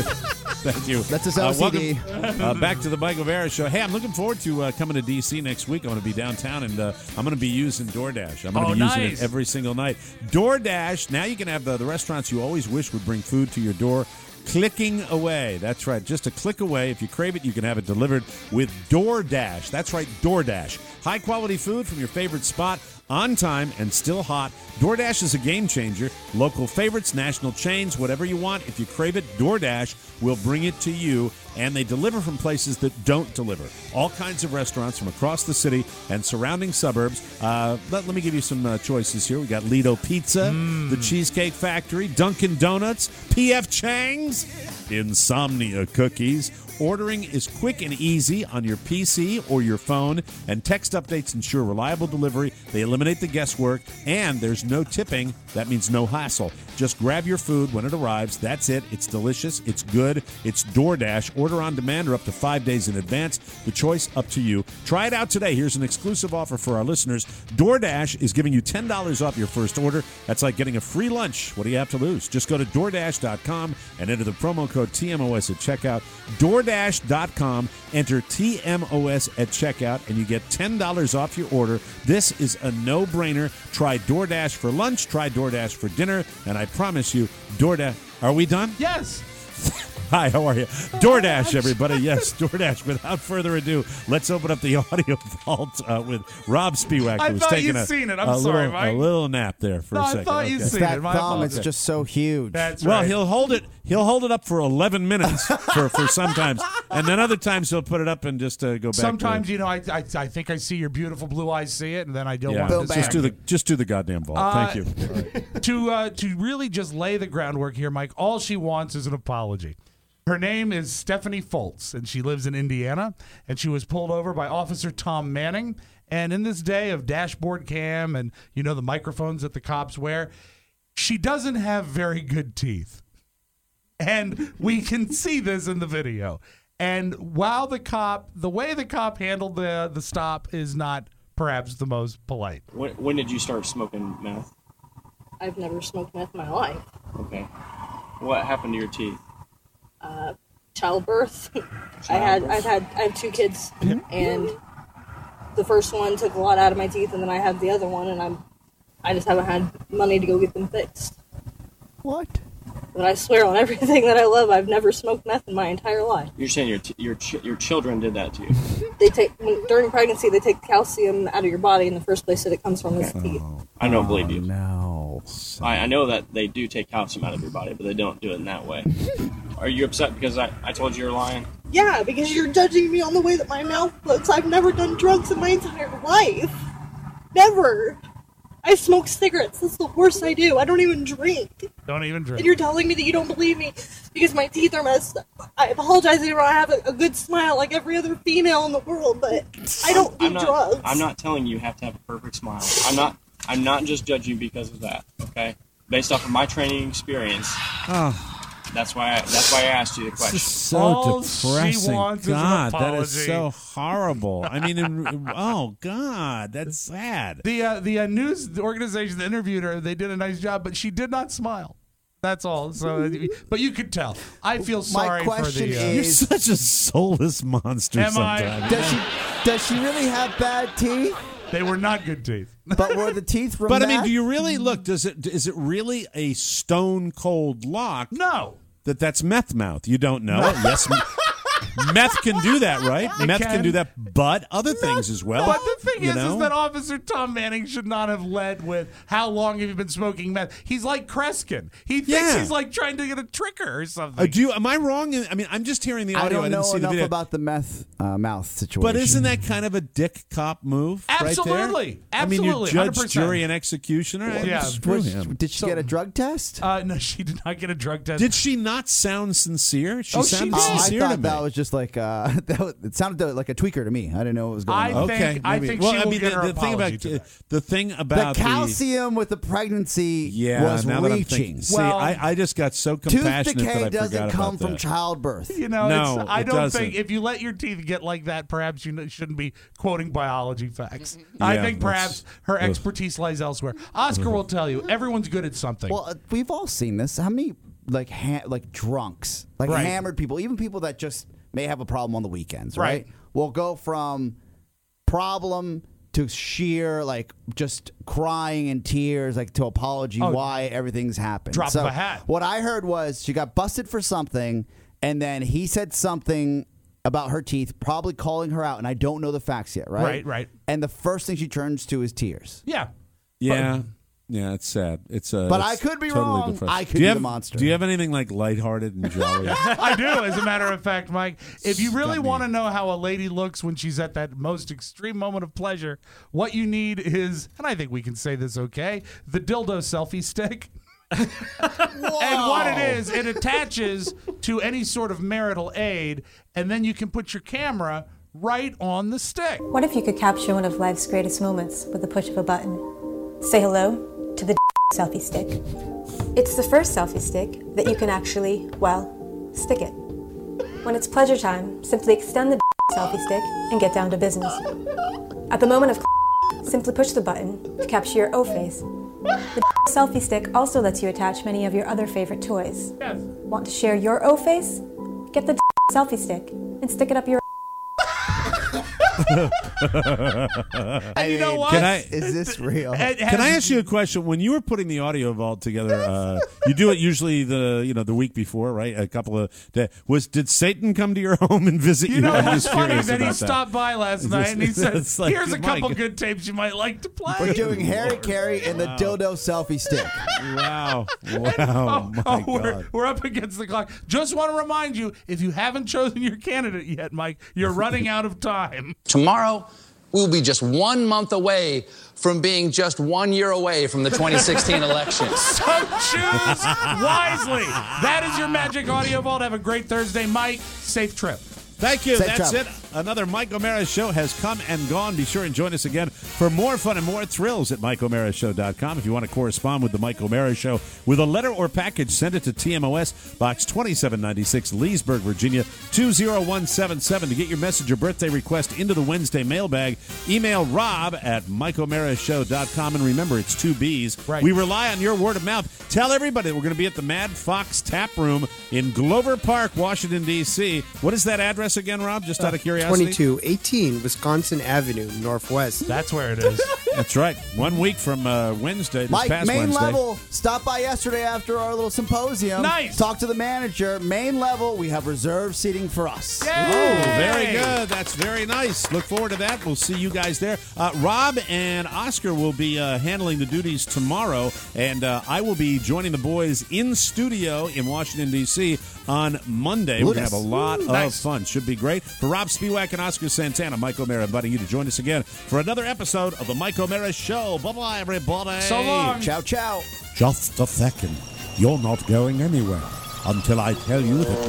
Thank you. That's his OCD. Welcome back to the Michael Vera Show. Hey, I'm looking forward to coming to D.C. next week. I'm going to be downtown, and I'm going to be using DoorDash. I'm going to be using it every single night. DoorDash, now you can have the restaurants you always wish would bring food to your door. Clicking away. That's right. Just a click away. If you crave it, you can have it delivered with DoorDash. That's right, DoorDash. High-quality food from your favorite spot, on time and still hot. DoorDash is a game changer. Local favorites, national chains, whatever you want. If you crave it, DoorDash will bring it to you, and they deliver from places that don't deliver. All kinds of restaurants from across the city and surrounding suburbs. Let me give you some choices here. We got Lido Pizza, the Cheesecake Factory, Dunkin' Donuts, P.F. Chang's, Insomnia Cookies. Ordering is quick and easy on your PC or your phone, and text updates ensure reliable delivery. They eliminate the guesswork, and there's no tipping. That means no hassle. Just grab your food when it arrives. That's it. It's delicious. It's good. It's DoorDash. Order on demand or up to 5 days in advance. The choice up to you. Try it out today. Here's an exclusive offer for our listeners. DoorDash is giving you $10 off your first order. That's like getting a free lunch. What do you have to lose? Just go to DoorDash.com and enter the promo code TMOS at checkout. DoorDash.com. Enter TMOS at checkout, and you get $10 off your order. This is a no-brainer. Try DoorDash for lunch. Try DoorDash for dinner. And I promise you, DoorDash. Are we done? Yes. Hi, how are you? DoorDash, everybody. Yes, DoorDash. Without further ado, let's open up the audio vault with Rob Spiewak, I who's thought taking you'd seen it. I'm sorry, Mike. a little nap there for a second. I thought you'd seen That it. My thumb, apologies. it's just so huge. That's Well, right. he'll hold it up for 11 minutes for sometimes, and then other times he'll put it up and just go back. Sometimes, to I think I see your beautiful blue eyes see it, and then I don't yeah, want to just do the goddamn vault. Thank you. To really just lay the groundwork here, Mike, all she wants is an apology. Her name is Stephanie Foltz, and she lives in Indiana, and she was pulled over by Officer Tom Manning. And in this day of dashboard cam and, the microphones that the cops wear, she doesn't have very good teeth. And we can see this in the video. And while the way the cop handled the stop is not perhaps the most polite. When did you start smoking meth? I've never smoked meth in my life. Okay. What happened to your teeth? Childbirth. I have 2 kids, and the first one took a lot out of my teeth, and then I have the other one, and I just haven't had money to go get them fixed. What? But I swear on everything that I love, I've never smoked meth in my entire life. You're saying your children did that to you? They during pregnancy, they take calcium out of your body, and the first place that it comes from is the teeth. I don't believe you. No. I know that they do take calcium out of your body, but they don't do it in that way. Are you upset because I told you you're lying? Yeah, because you're judging me on the way that my mouth looks. I've never done drugs in my entire life. Never. I smoke cigarettes. That's the worst I do. I don't even drink. Don't even drink. And you're telling me that you don't believe me because my teeth are messed up. I apologize if I have a good smile like every other female in the world, but I don't do drugs. I'm not telling you have to have a perfect smile. I'm not just judging you because of that, okay? Based off of my training experience. That's why I asked you the question. This is so All depressing. she wants is an God, that apology. is so horrible. I mean, oh God, that's sad. The news organization that interviewed her, they did a nice job, but she did not smile. That's all. So, but you could tell. I feel sorry for the. You're such a soulless monster. Am sometimes. Does she really have bad teeth? They were not good teeth. But were the teeth from But I meth? mean, do you really look? Is it really a stone cold lock? No. that's meth mouth. You don't know. Yes, meth can do that, right? It Meth can can. do that, but other things as well. But the thing is know? that Officer Tom Manning should not have led with how long have you been smoking meth. He's like Kreskin. He thinks he's like trying to get a tricker or something. Am I wrong? I mean, I'm just hearing the audio. I don't know didn't see the enough video. about the meth mouth situation. But isn't that kind of a dick cop move? Absolutely. Right there? I mean, you're Absolutely. judge, 100%. jury, and executioner. Yeah. Screw him. Did she get a drug test? No, she did not get a drug test. Did she not sound sincere? She sounded I sincere to thought me. that was just like it sounded like a tweaker to me. I didn't know what was going on. I think she will get her apology today. The thing about the calcium with the pregnancy was now that I'm reaching. thinking, I just got so compassionate Tooth that I decay forgot doesn't come about from that. childbirth. You know, No, I it don't doesn't. think if you let your teeth get like that, perhaps you shouldn't be quoting biology facts. I Yeah, think perhaps her expertise lies elsewhere. Oscar will tell you, everyone's good at something. Well, we've all seen this. How many like drunks, like Right. hammered people, even people that just may have a problem on the weekends, Right. right? Will go from problem to sheer like just crying in tears, like to apology why everything's happened. Drop of a hat. What I heard was she got busted for something, and then he said something about her teeth, probably calling her out, and I don't know the facts yet, right? Right. And the first thing she turns to is tears. Yeah. Yeah. Yeah, it's sad. But I could be wrong. I could be the monster. Do you have anything like lighthearted and jolly? I do, as a matter of fact, Mike. If you really want to know how a lady looks when she's at that most extreme moment of pleasure, what you need is, and I think we can say this okay, the dildo selfie stick. And what it is, it attaches to any sort of marital aid, and then you can put your camera right on the stick. What if you could capture one of life's greatest moments with the push of a button? Say hello to the selfie stick. It's the first selfie stick that you can actually, stick it. When it's pleasure time, simply extend the selfie stick and get down to business. At the moment of simply push the button to capture your O face. The selfie stick also lets you attach many of your other favorite toys. Yes. Want to share your O face? Get the selfie stick and stick it up your And you know what? Is this real? Can I ask you a question? When you were putting the audio vault together, you do it usually the week before, right? A couple of days. Did Satan come to your home and visit you? You know, I'm it's just funny curious that he about stopped by last night and he said, it's like, here's a my couple God. good tapes you might like to play. We're doing Harry Carey and the dildo selfie stick. Wow. Wow. My God. We're up against the clock. Just want to remind you, if you haven't chosen your candidate yet, Mike, you're running out of time. Tomorrow, we will be just 1 month away from being just 1 year away from the 2016 election. So choose wisely. That is your Magic Audio Vault. Have a great Thursday, Mike. Safe trip. Thank you. Safe That's travel. it. Another Mike O'Mara show has come and gone. Be sure and join us again for more fun and more thrills at MikeO'MaraShow.com. If you want to correspond with the Mike O'Mara Show with a letter or package, send it to TMOS, Box 2796, Leesburg, Virginia, 20177. To get your message or birthday request into the Wednesday mailbag, email Rob at MikeO'MaraShow.com. And remember, it's 2 B's. Right. We rely on your word of mouth. Tell everybody that we're going to be at the Mad Fox Tap Room in Glover Park, Washington, D.C. What is that address again, Rob? Just out of curiosity. 2218 Wisconsin Avenue, Northwest. That's where it is. That's right. 1 week from Wednesday, this Mike, past main Wednesday. level, stopped by yesterday after our little symposium. Nice. Talked to the manager. Main level, we have reserved seating for us. Oh, very good. That's very nice. Look forward to that. We'll see you guys there. Rob and Oscar will be handling the duties tomorrow, and I will be joining the boys in studio in Washington, D.C. on Monday. We're going to have a lot of fun. Should be great. For Rob Spiewak and Oscar Santana, Mike O'Mara inviting you to join us again for another episode of the Mike O'Mara Show. Bye-bye, everybody. So long. Ciao, ciao. Just a second. You're not going anywhere until I tell you that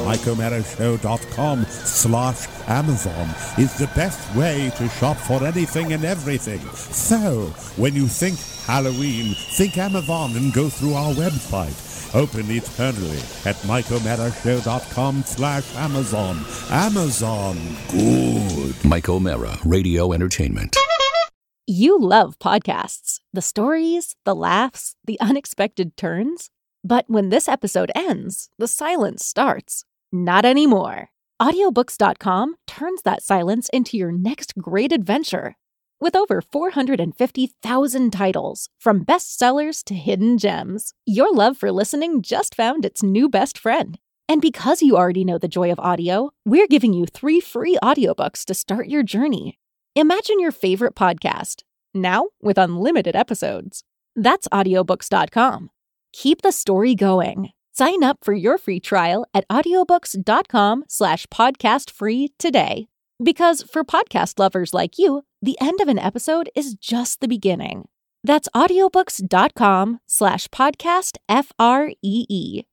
MikeO'MaraShow.com/Amazon is the best way to shop for anything and everything. So, when you think Halloween, think Amazon and go through our website. Open eternally at MikeO'MaraShow.com/Amazon. Amazon. Good. Mike O'Mara, Radio Entertainment. You love podcasts, the stories, the laughs, the unexpected turns. But when this episode ends, the silence starts. Not anymore. Audiobooks.com turns that silence into your next great adventure. With over 450,000 titles, from bestsellers to hidden gems, your love for listening just found its new best friend. And because you already know the joy of audio, we're giving you 3 free audiobooks to start your journey. Imagine your favorite podcast, now with unlimited episodes. That's audiobooks.com. Keep the story going. Sign up for your free trial at audiobooks.com/podcastfree today. Because for podcast lovers like you, the end of an episode is just the beginning. That's audiobooks.com/podcastfree.